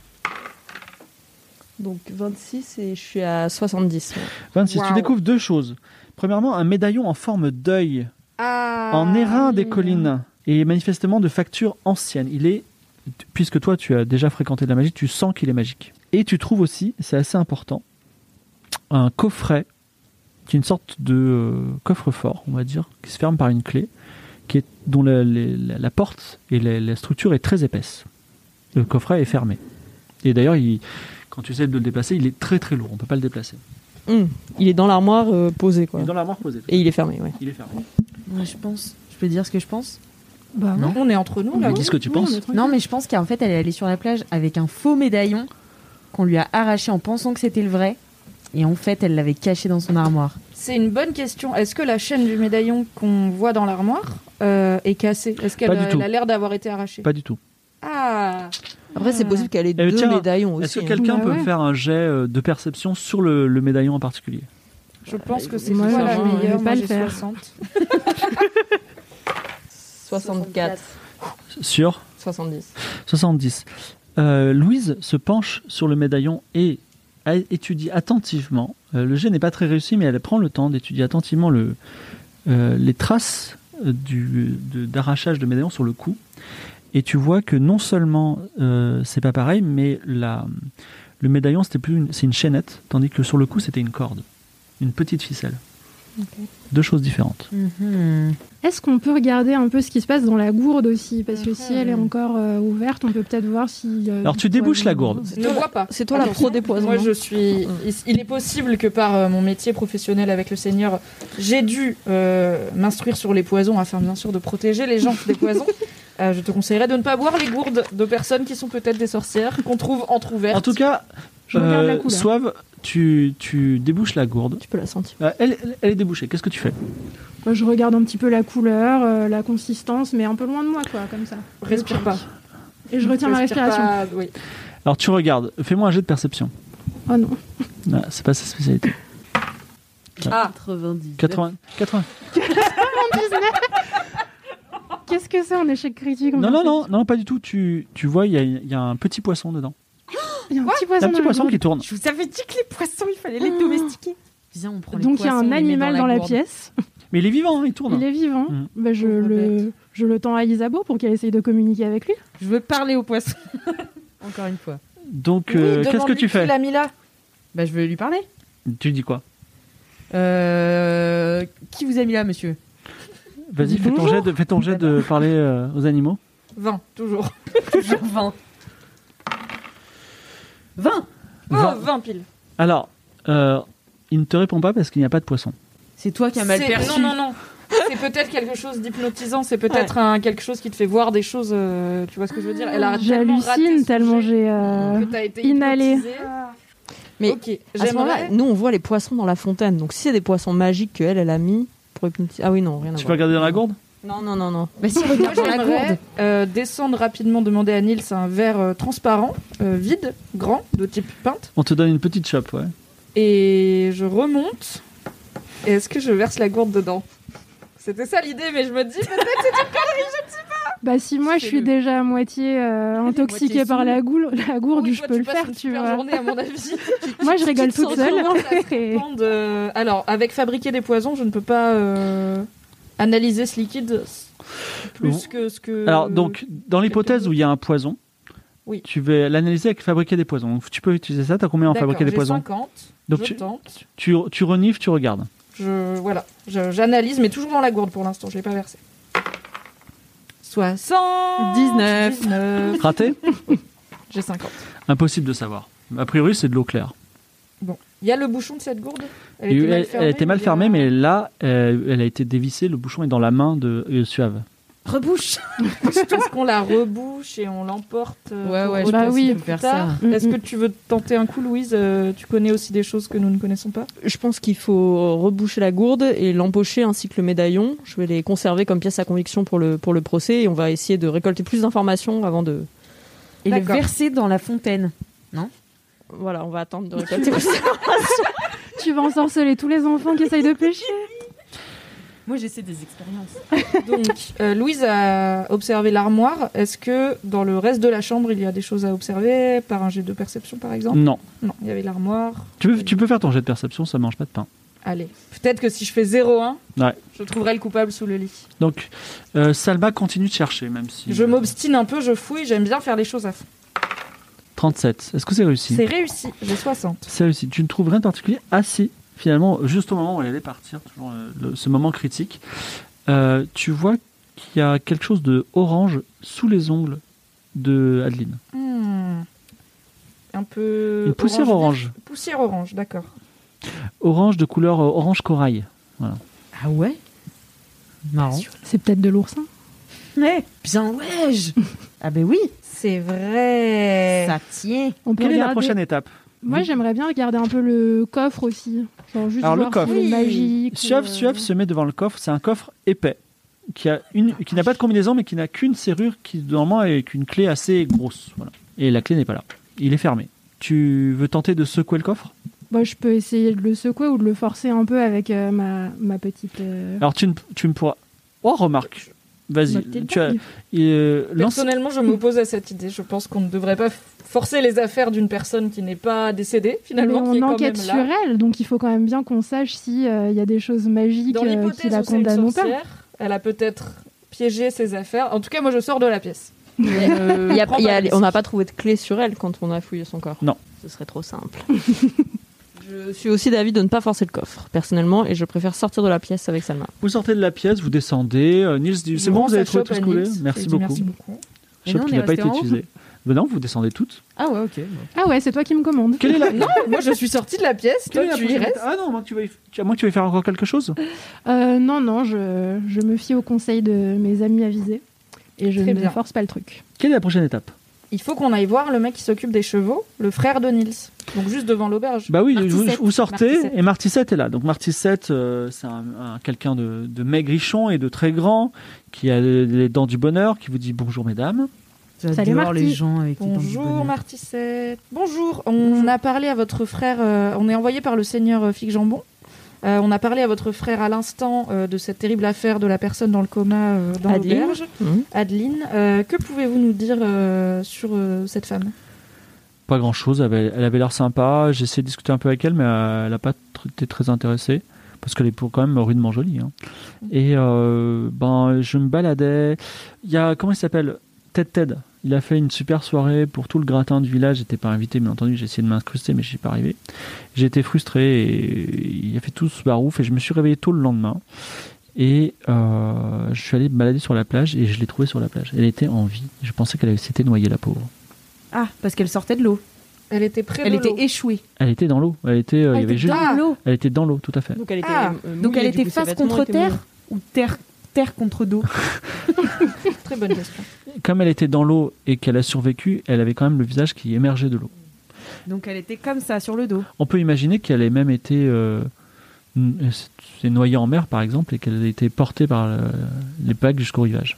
Donc 26 et je suis à 70. 26, Wow. Tu découvres deux choses. Premièrement, un médaillon en forme d'œil en airain des collines et manifestement de facture ancienne. Puisque toi tu as déjà fréquenté de la magie, tu sens qu'il est magique. Et tu trouves aussi, c'est assez important, un coffret qui est une sorte de coffre-fort, on va dire, qui se ferme par une clé, dont la porte et la structure est très épaisse. Le coffret est fermé. Et d'ailleurs, quand tu essaies de le déplacer, il est très très lourd, on ne peut pas le déplacer. Il est dans l'armoire posé, quoi. Il est dans l'armoire posé. Et il est fermé, ouais. Il est fermé. Moi, je pense. Je peux dire ce que je pense? Bah, Non. On est entre nous là. Mais dis ce que tu penses. Non, mais je pense qu'en fait, elle est allée sur la plage avec un faux médaillon qu'on lui a arraché en pensant que c'était le vrai. Et en fait, elle l'avait caché dans son armoire. C'est une bonne question. Est-ce que la chaîne du médaillon qu'on voit dans l'armoire est cassée? Est-ce qu'elle Pas du tout. a l'air d'avoir été arrachée? Pas du tout. Ah. Après, c'est possible qu'elle ait deux tiens, médaillons aussi. Est-ce que quelqu'un Bah peut ouais. me faire un jet de perception sur le médaillon en particulier? Je pense que c'est Moi, toi la je vais meilleure. pas Moi, le j'ai faire. 60. 64. Sur 70. 70. Louise se penche sur le médaillon et étudie attentivement. Le jet n'est pas très réussi, mais elle prend le temps d'étudier attentivement les traces d'arrachage de médaillon sur le cou. Et tu vois que non seulement c'est pas pareil, mais le médaillon c'est une chaînette, tandis que sur le cou c'était une corde, une petite ficelle. Okay. Deux choses différentes. Est-ce qu'on peut regarder un peu ce qui se passe dans la gourde aussi? Parce que si elle est encore ouverte, on peut peut-être voir si... Alors tu débouches la gourde. Ne vois pas. C'est toi la pro des poisons. Moi, je suis. Il est possible que par mon métier professionnel avec le Seigneur, j'ai dû m'instruire sur les poisons afin bien sûr de protéger les gens des poisons. Je te conseillerais de ne pas boire les gourdes de personnes qui sont peut-être des sorcières, qu'on trouve entrouvertes. En tout cas, Je regarde la couleur. Soave, tu débouches la gourde. Tu peux la sentir. Elle est débouchée. Qu'est-ce que tu fais? Moi, je regarde un petit peu la couleur, la consistance, mais un peu loin de moi, quoi, comme ça. Respire pas. Et je retiens ma respiration. Oui. Alors tu regardes. Fais-moi un jet de perception. Oh non. Non, c'est pas sa spécialité. 90. 80. Qu'est-ce que c'est un échec critique en Non, pas du tout. Tu vois, il y a un petit poisson dedans. Il y a un petit Il y a poisson, un petit poisson qui tourne. Je vous avais dit que les poissons, il fallait les domestiquer. Viens, on prend les Donc il y a poissons, un on les met animal dans la gourde. pièce. Mais il est vivant, il tourne. Il est vivant. Mm. Bah, je le tends à Isabeau pour qu'elle essaye de communiquer avec lui. Je veux parler aux poissons. Encore une fois. Donc, Oui, qu'est-ce que demande-lui tu fais? qui l'a mis là. Bah, je vais lui parler. Tu dis quoi? Qui vous a mis là, monsieur? Vas-y, fais ton jet de parler aux animaux. 20, toujours. Toujours 20. 20. Oh, 20. 20 pile. Alors, il ne te répond pas parce qu'il n'y a pas de poisson. C'est toi qui as mal perçu. Non. C'est peut-être quelque chose d'hypnotisant, c'est peut-être quelque chose qui te fait voir des choses, tu vois ce que je veux dire? Elle a tellement raté J'hallucine ce tellement jet j'ai que t'as été inhalé. hypnotisée. Mais Ok, à ce moment-là, j'aimerais... nous, on voit les poissons dans la fontaine. Donc, si c'est des poissons magiques qu'elle a mis pour hypnotiser... Ah oui, non, rien à Tu peux voir. regarder dans la gourde? Non. Bah, si, Moi, regarde dans la gourde. j'aimerais descendre rapidement, demander à Nils un verre transparent, vide, grand, de type pinte. On te donne une petite chope, ouais. Et je remonte. Et est-ce que je verse la gourde dedans? C'était ça l'idée, mais je me dis peut-être c'est une connerie, je ne sais pas. Bah si moi je suis déjà à moitié intoxiquée moitié par sous. la gourde, Oui, je toi, peux tu le passes faire, une tu super vois. journée à mon avis. Moi je rigole toute seule. Et- Alors, avec fabriquer des poisons, je ne peux pas analyser ce liquide plus que ce que... Alors, donc, dans l'hypothèse où il y a un poison, Oui. tu vas l'analyser avec fabriquer des poisons. Donc, tu peux utiliser ça. Tu as combien en D'accord, fabriquer des j'ai poisons? 50, Donc, je tente. tu renifles, tu regardes. J'analyse, mais toujours dans la gourde pour l'instant, je ne l'ai pas versé. 19. Raté? J'ai 50. Impossible de savoir. A priori, c'est de l'eau claire. Bon. Il y a le bouchon de cette gourde? Elle était mal fermée, mais là, elle a été dévissée. Le bouchon est dans la main de Suave. Rebouche. Est-ce qu'on la rebouche et on l'emporte Ouais, pour je bah pense oui, qu'il faut faire plus tard? ça. Est-ce que tu veux tenter un coup, Louise? Tu connais aussi des choses que nous ne connaissons pas? Je pense qu'il faut reboucher la gourde et l'empocher ainsi que le médaillon. Je vais les conserver comme pièce à conviction pour le procès et on va essayer de récolter plus d'informations avant de... Et le D'accord. verser dans la fontaine. Voilà, on va attendre de récolter plus d'informations. Tu vas ensorceler tous les enfants qui essayent de pêcher. Moi, j'essaie des expériences. Donc, Louise a observé l'armoire. Est-ce que dans le reste de la chambre, il y a des choses à observer par un jet de perception, par exemple? Non. Non, il y avait l'armoire. Tu peux faire ton jet de perception, ça mange pas de pain. Allez, peut-être que si je fais 0-1, Ouais. je trouverai le coupable sous le lit. Donc, Salma continue de chercher, même si... Je m'obstine un peu, je fouille, j'aime bien faire les choses à fond. 37. Est-ce que c'est réussi? C'est réussi, j'ai 60. C'est réussi. Tu ne trouves rien de particulier? Ah si, finalement, juste au moment où elle allait partir, toujours ce moment critique, tu vois qu'il y a quelque chose de orange sous les ongles de Adeline. Un peu... Une poussière orange. Poussière orange, d'accord. Orange de couleur orange corail. Voilà. Ah ouais? Marrant. C'est peut-être de l'oursin. Ouais. Bien ouais. Ah ben oui. C'est vrai. Ça tient. On peut Quelle est la regarder- prochaine étape? Moi j'aimerais bien regarder un peu le coffre aussi. Genre juste Alors, le voir coffre. s'il est Oui. magique. Suave se met devant le coffre. C'est un coffre épais qui n'a pas de combinaison, mais qui n'a qu'une serrure qui normalement est une clé assez grosse. Voilà. Et la clé n'est pas là. Il est fermé. Tu veux tenter de secouer le coffre? Moi je peux essayer de le secouer ou de le forcer un peu avec ma petite... Alors tu me pourras... Oh, remarque. Vas-y. Bah, peut-être Tu as... pas. lance... Personnellement, je m'oppose à cette idée. Je pense qu'on ne devrait pas forcer les affaires d'une personne qui n'est pas décédée, Mais finalement, qui est on quand enquête même sur là. elle, donc il faut quand même bien qu'on sache s'il y a des choses magiques Dans qui l'hypothèse la où c'est une condamnent ou pas. sorcière, elle a peut-être piégé ses affaires. En tout cas, moi, je sors de la pièce. On n'a pas trouvé de clé sur elle quand on a fouillé son corps. Non. Ce serait trop simple. Je suis aussi d'avis de ne pas forcer le coffre, personnellement, et je préfère sortir de la pièce avec Salma. Vous sortez de la pièce, vous descendez. Nils dit, c'est bon, vous avez trouvé tout ce que vous voulez? Merci beaucoup. Merci beaucoup. Et Chope nous, on qui est n'a pas été resté en haut. utilisé. Ben non, vous descendez toutes. Ah ouais, ok. Ah ouais, c'est toi qui me commandes. Quelle est la... Non, moi, je suis sortie de la pièce. Toi, Quelle est la tu y prochaine restes. étape? Ah non, moi que tu vas y faire encore quelque chose. Non, je me fie au conseil de mes amis avisés et je Très ne bien. force pas le truc. Quelle est la prochaine étape? il faut qu'on aille voir le mec qui s'occupe des chevaux, le frère de Nils. Donc juste devant l'auberge. Bah oui, Martissette. vous sortez Martissette. et Martissette est là. Donc Martissette, c'est quelqu'un de maigrichon et de très grand, qui a les dents du bonheur, qui vous dit bonjour mesdames. Salut, J'adore Marty. les gens avec les dents du Bonjour bonheur. Martissette. Bonjour. On a parlé à votre frère. On est envoyé par le seigneur Fig Jambon. On a parlé à votre frère à l'instant de cette terrible affaire de la personne dans le coma dans Adeline. l'auberge. Adeline. Que pouvez-vous nous dire sur cette femme? Pas grand-chose, elle avait l'air sympa. J'ai essayé de discuter un peu avec elle, mais elle n'a pas été très intéressée. Parce qu'elle est quand même rudement jolie. Hein. Et je me baladais. Il y a, comment il s'appelle, Ted. Il a fait une super soirée pour tout le gratin du village. J'étais pas invité, bien entendu. J'ai essayé de m'incruster, mais je suis pas arrivé. J'ai été frustré et il a fait tout ce barouf. Et je me suis réveillé tôt le lendemain. Et je suis allé me balader sur la plage et je l'ai trouvée sur la plage. Elle était en vie. Je pensais qu'elle s'était noyée, la pauvre. Ah, parce qu'elle sortait de l'eau. Elle était près Elle de était l'eau. échouée. Elle était dans l'eau. Elle était, il y avait juste... Dans l'eau. Elle était dans l'eau, tout à fait. Donc elle était, Donc elle mouillée, du était coup, ses face vêtements contre étaient terre mouillés. ou terre contre dos? Très bonne question. Comme elle était dans l'eau et qu'elle a survécu, elle avait quand même le visage qui émergeait de l'eau. Donc elle était comme ça, sur le dos. On peut imaginer qu'elle ait même été s'est noyée en mer, par exemple, et qu'elle ait été portée par les vagues jusqu'au rivage.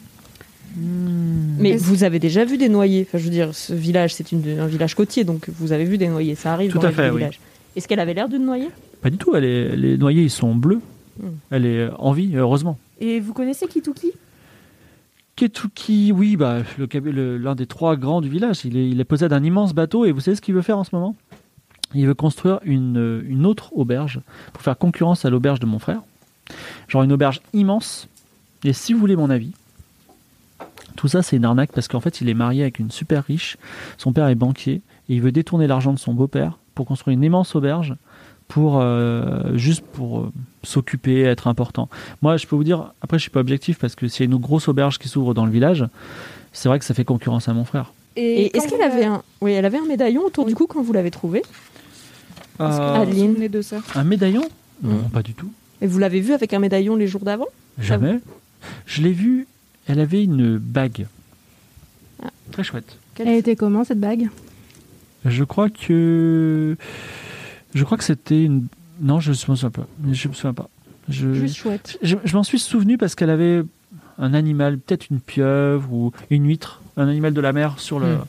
Mais Est-ce- vous avez déjà vu des noyés. Enfin, je veux dire, ce village, c'est un village côtier, donc vous avez vu des noyés. Ça arrive Tout dans à les fait, oui. villages. Est-ce qu'elle avait l'air d'une noyée? Pas du tout, les noyés, ils sont bleus. Elle est en vie, heureusement. Et vous connaissez Kituki? Ketuki, oui, l'un des 3 grands du village. Il possède un immense bateau et vous savez ce qu'il veut faire en ce moment? Il veut construire une autre auberge pour faire concurrence à l'auberge de mon frère. Genre une auberge immense. Et si vous voulez mon avis, tout ça c'est une arnaque parce qu'en fait il est marié avec une super riche. Son père est banquier et il veut détourner l'argent de son beau-père pour construire une immense auberge pour s'occuper, être important. Moi, je peux vous dire, après, je suis pas objectif parce que s'il y a une grosse auberge qui s'ouvre dans le village, c'est vrai que ça fait concurrence à mon frère. Et quand est-ce qu'elle vous avait elle avait un médaillon autour du cou quand vous l'avez trouvé? Est-ce que vous vous Adeline. souvenez de ça? Un médaillon? Non, pas du tout. Et vous l'avez vu avec un médaillon les jours d'avant? Jamais. Je l'ai vue, elle avait une bague. Très chouette. Elle était comment cette bague? Je crois que c'était une... Non, je me souviens pas. Je me souviens pas. Juste chouette. Je m'en suis souvenu parce qu'elle avait un animal, peut-être une pieuvre ou une huître, un animal de la mer sur le...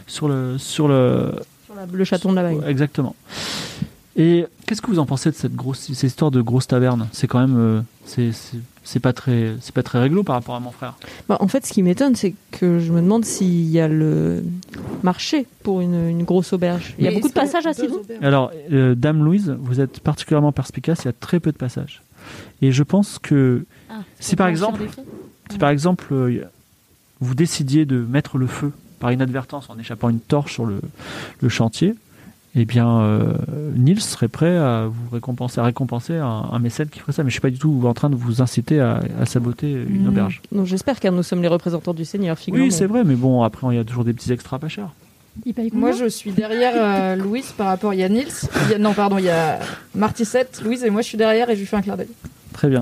Le chaton de la bague. Exactement. Et qu'est-ce que vous en pensez de cette histoire de grosse taverne? C'est quand même... c'est pas très réglo par rapport à mon frère. Bah, en fait, ce qui m'étonne, c'est que je me demande s'il y a le marché pour une grosse auberge. Il y a Mais beaucoup de est-ce que passages à Sidon. Alors, Dame Louise, vous êtes particulièrement perspicace, il y a très peu de passages. Et je pense que si par exemple, vous décidiez de mettre le feu par inadvertance en échappant une torche sur le chantier, eh bien, Nils serait prêt à vous récompenser un mécène qui ferait ça. Mais je suis pas du tout en train de vous inciter à saboter une auberge. Donc j'espère car nous sommes les représentants du Seigneur. Oui, c'est vrai, mais bon, après, il y a toujours des petits extras pas chers. Il paye combien? Moi, je suis derrière Louise par rapport. Il y a Nils. Il y a Martissette, Louise et moi, je suis derrière et je lui fais un clin d'œil. Très bien.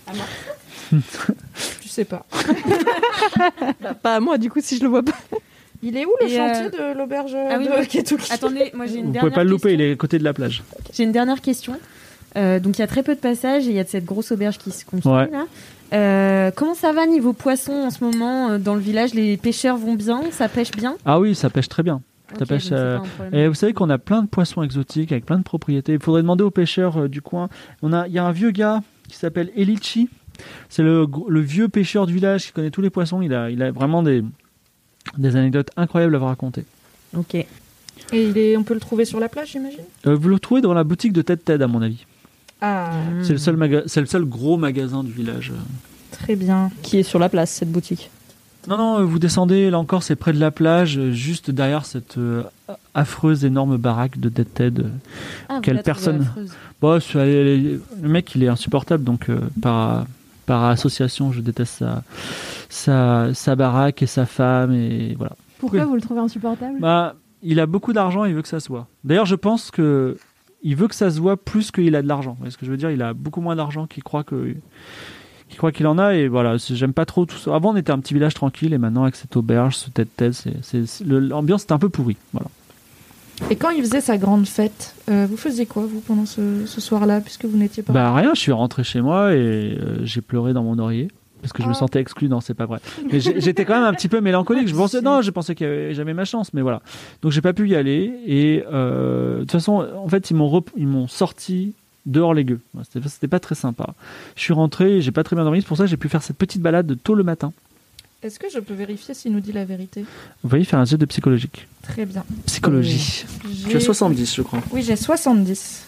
Tu sais pas. Bah, pas à moi, du coup, si je le vois pas. Il est où le Et, chantier de l'auberge oui, de moi- Ketuki? Attendez, moi j'ai une Vous dernière pouvez pas le louper, question. il est à côté de la plage. J'ai une dernière question. Donc il y a très peu de passages et il y a de cette grosse auberge qui se construit Ouais. là. Comment ça va niveau poisson en ce moment dans le village? Les pêcheurs vont bien? Ça pêche bien? Ah oui, ça pêche très bien. Ça Ok, pêche, donc c'est pas un problème. Et vous savez qu'on a plein de poissons exotiques avec plein de propriétés. Il faudrait demander aux pêcheurs du coin. Il y a un vieux gars qui s'appelle Elichi. C'est le vieux pêcheur du village qui connaît tous les poissons. Il a vraiment des anecdotes incroyables à vous raconter. Ok. Et on peut le trouver sur la plage, j'imagine? Vous le trouvez dans la boutique de Ted, à mon avis. Ah, C'est le seul gros magasin du village. très bien. Qui est sur la place, cette boutique. Non, vous descendez, là encore, c'est près de la plage, juste derrière cette affreuse, énorme baraque de Ted. Ah, Quelle personne. Bon, le mec, il est insupportable, donc par association, je déteste sa baraque et sa femme, et voilà. Pourquoi Oui. vous le trouvez insupportable? Bah, il a beaucoup d'argent, il veut que ça se voit. D'ailleurs, je pense que il veut que ça se voit plus qu'il a de l'argent. Vous voyez ce que je veux dire? Il a beaucoup moins d'argent qu'il croit qui croit qu'il en a, et voilà, j'aime pas trop tout ça. Avant, on était un petit village tranquille, et maintenant, avec cette auberge, ce tête-tête, l'ambiance est un peu pourrie. Voilà. Et quand il faisait sa grande fête, vous faisiez quoi, vous, pendant ce soir-là, puisque vous n'étiez pas... Bah rien, je suis rentré chez moi et j'ai pleuré dans mon oreiller. Parce que je me sentais exclu, non, c'est pas vrai. Mais j'étais quand même un petit peu mélancolique. Je pensais qu'il y avait jamais ma chance, mais voilà. Donc j'ai pas pu y aller. Et de toute façon, en fait, ils m'ont sorti dehors les gueux. C'était pas très sympa. Je suis rentré, j'ai pas très bien dormi. C'est pour ça que j'ai pu faire cette petite balade tôt le matin. Est-ce que je peux vérifier s'il nous dit la vérité ? Vous voyez, faire un jet de psychologique. Très bien. Psychologie. Tu as 70, je crois. Oui, j'ai 70.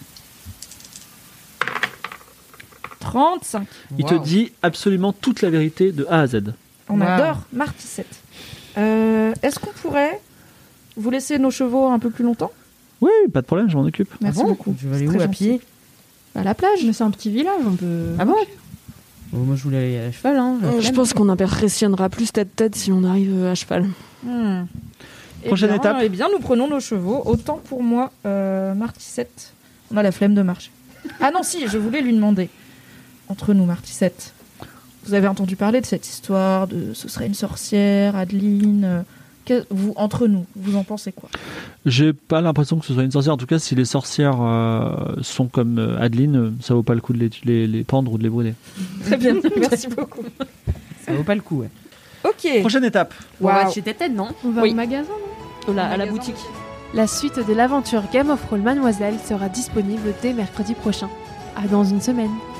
35. Il te dit absolument toute la vérité de A à Z. On adore Martissette. Est-ce qu'on pourrait vous laisser nos chevaux un peu plus longtemps ? Oui, pas de problème, je m'en occupe. Merci beaucoup. Je vais aller où à pied ? À la plage. Mais c'est un petit village, on peut... Ah bon ? Moi, je voulais aller à cheval. Hein, Je pense qu'on impressionnera plus tête-tête si on arrive à cheval. Prochaine étape. Eh bien, nous prenons nos chevaux. Autant pour moi, Martissette, on a la flemme de marcher. Ah non, si, je voulais lui demander. Entre nous, Martissette, vous avez entendu parler de cette histoire de ce serait une sorcière, Adeline entre nous, vous en pensez quoi ? J'ai pas l'impression que ce soit une sorcière. En tout cas, si les sorcières sont comme Adeline, ça vaut pas le coup de les pendre ou de les brûler. Très bien, merci beaucoup. Ça vaut pas le coup, ouais. Ok. Prochaine étape. On va chez Tête, non ? On va Oui. au magasin, non ? À la boutique. La suite de l'aventure Game of Roll Mademoiselle sera disponible dès mercredi prochain. À dans une semaine.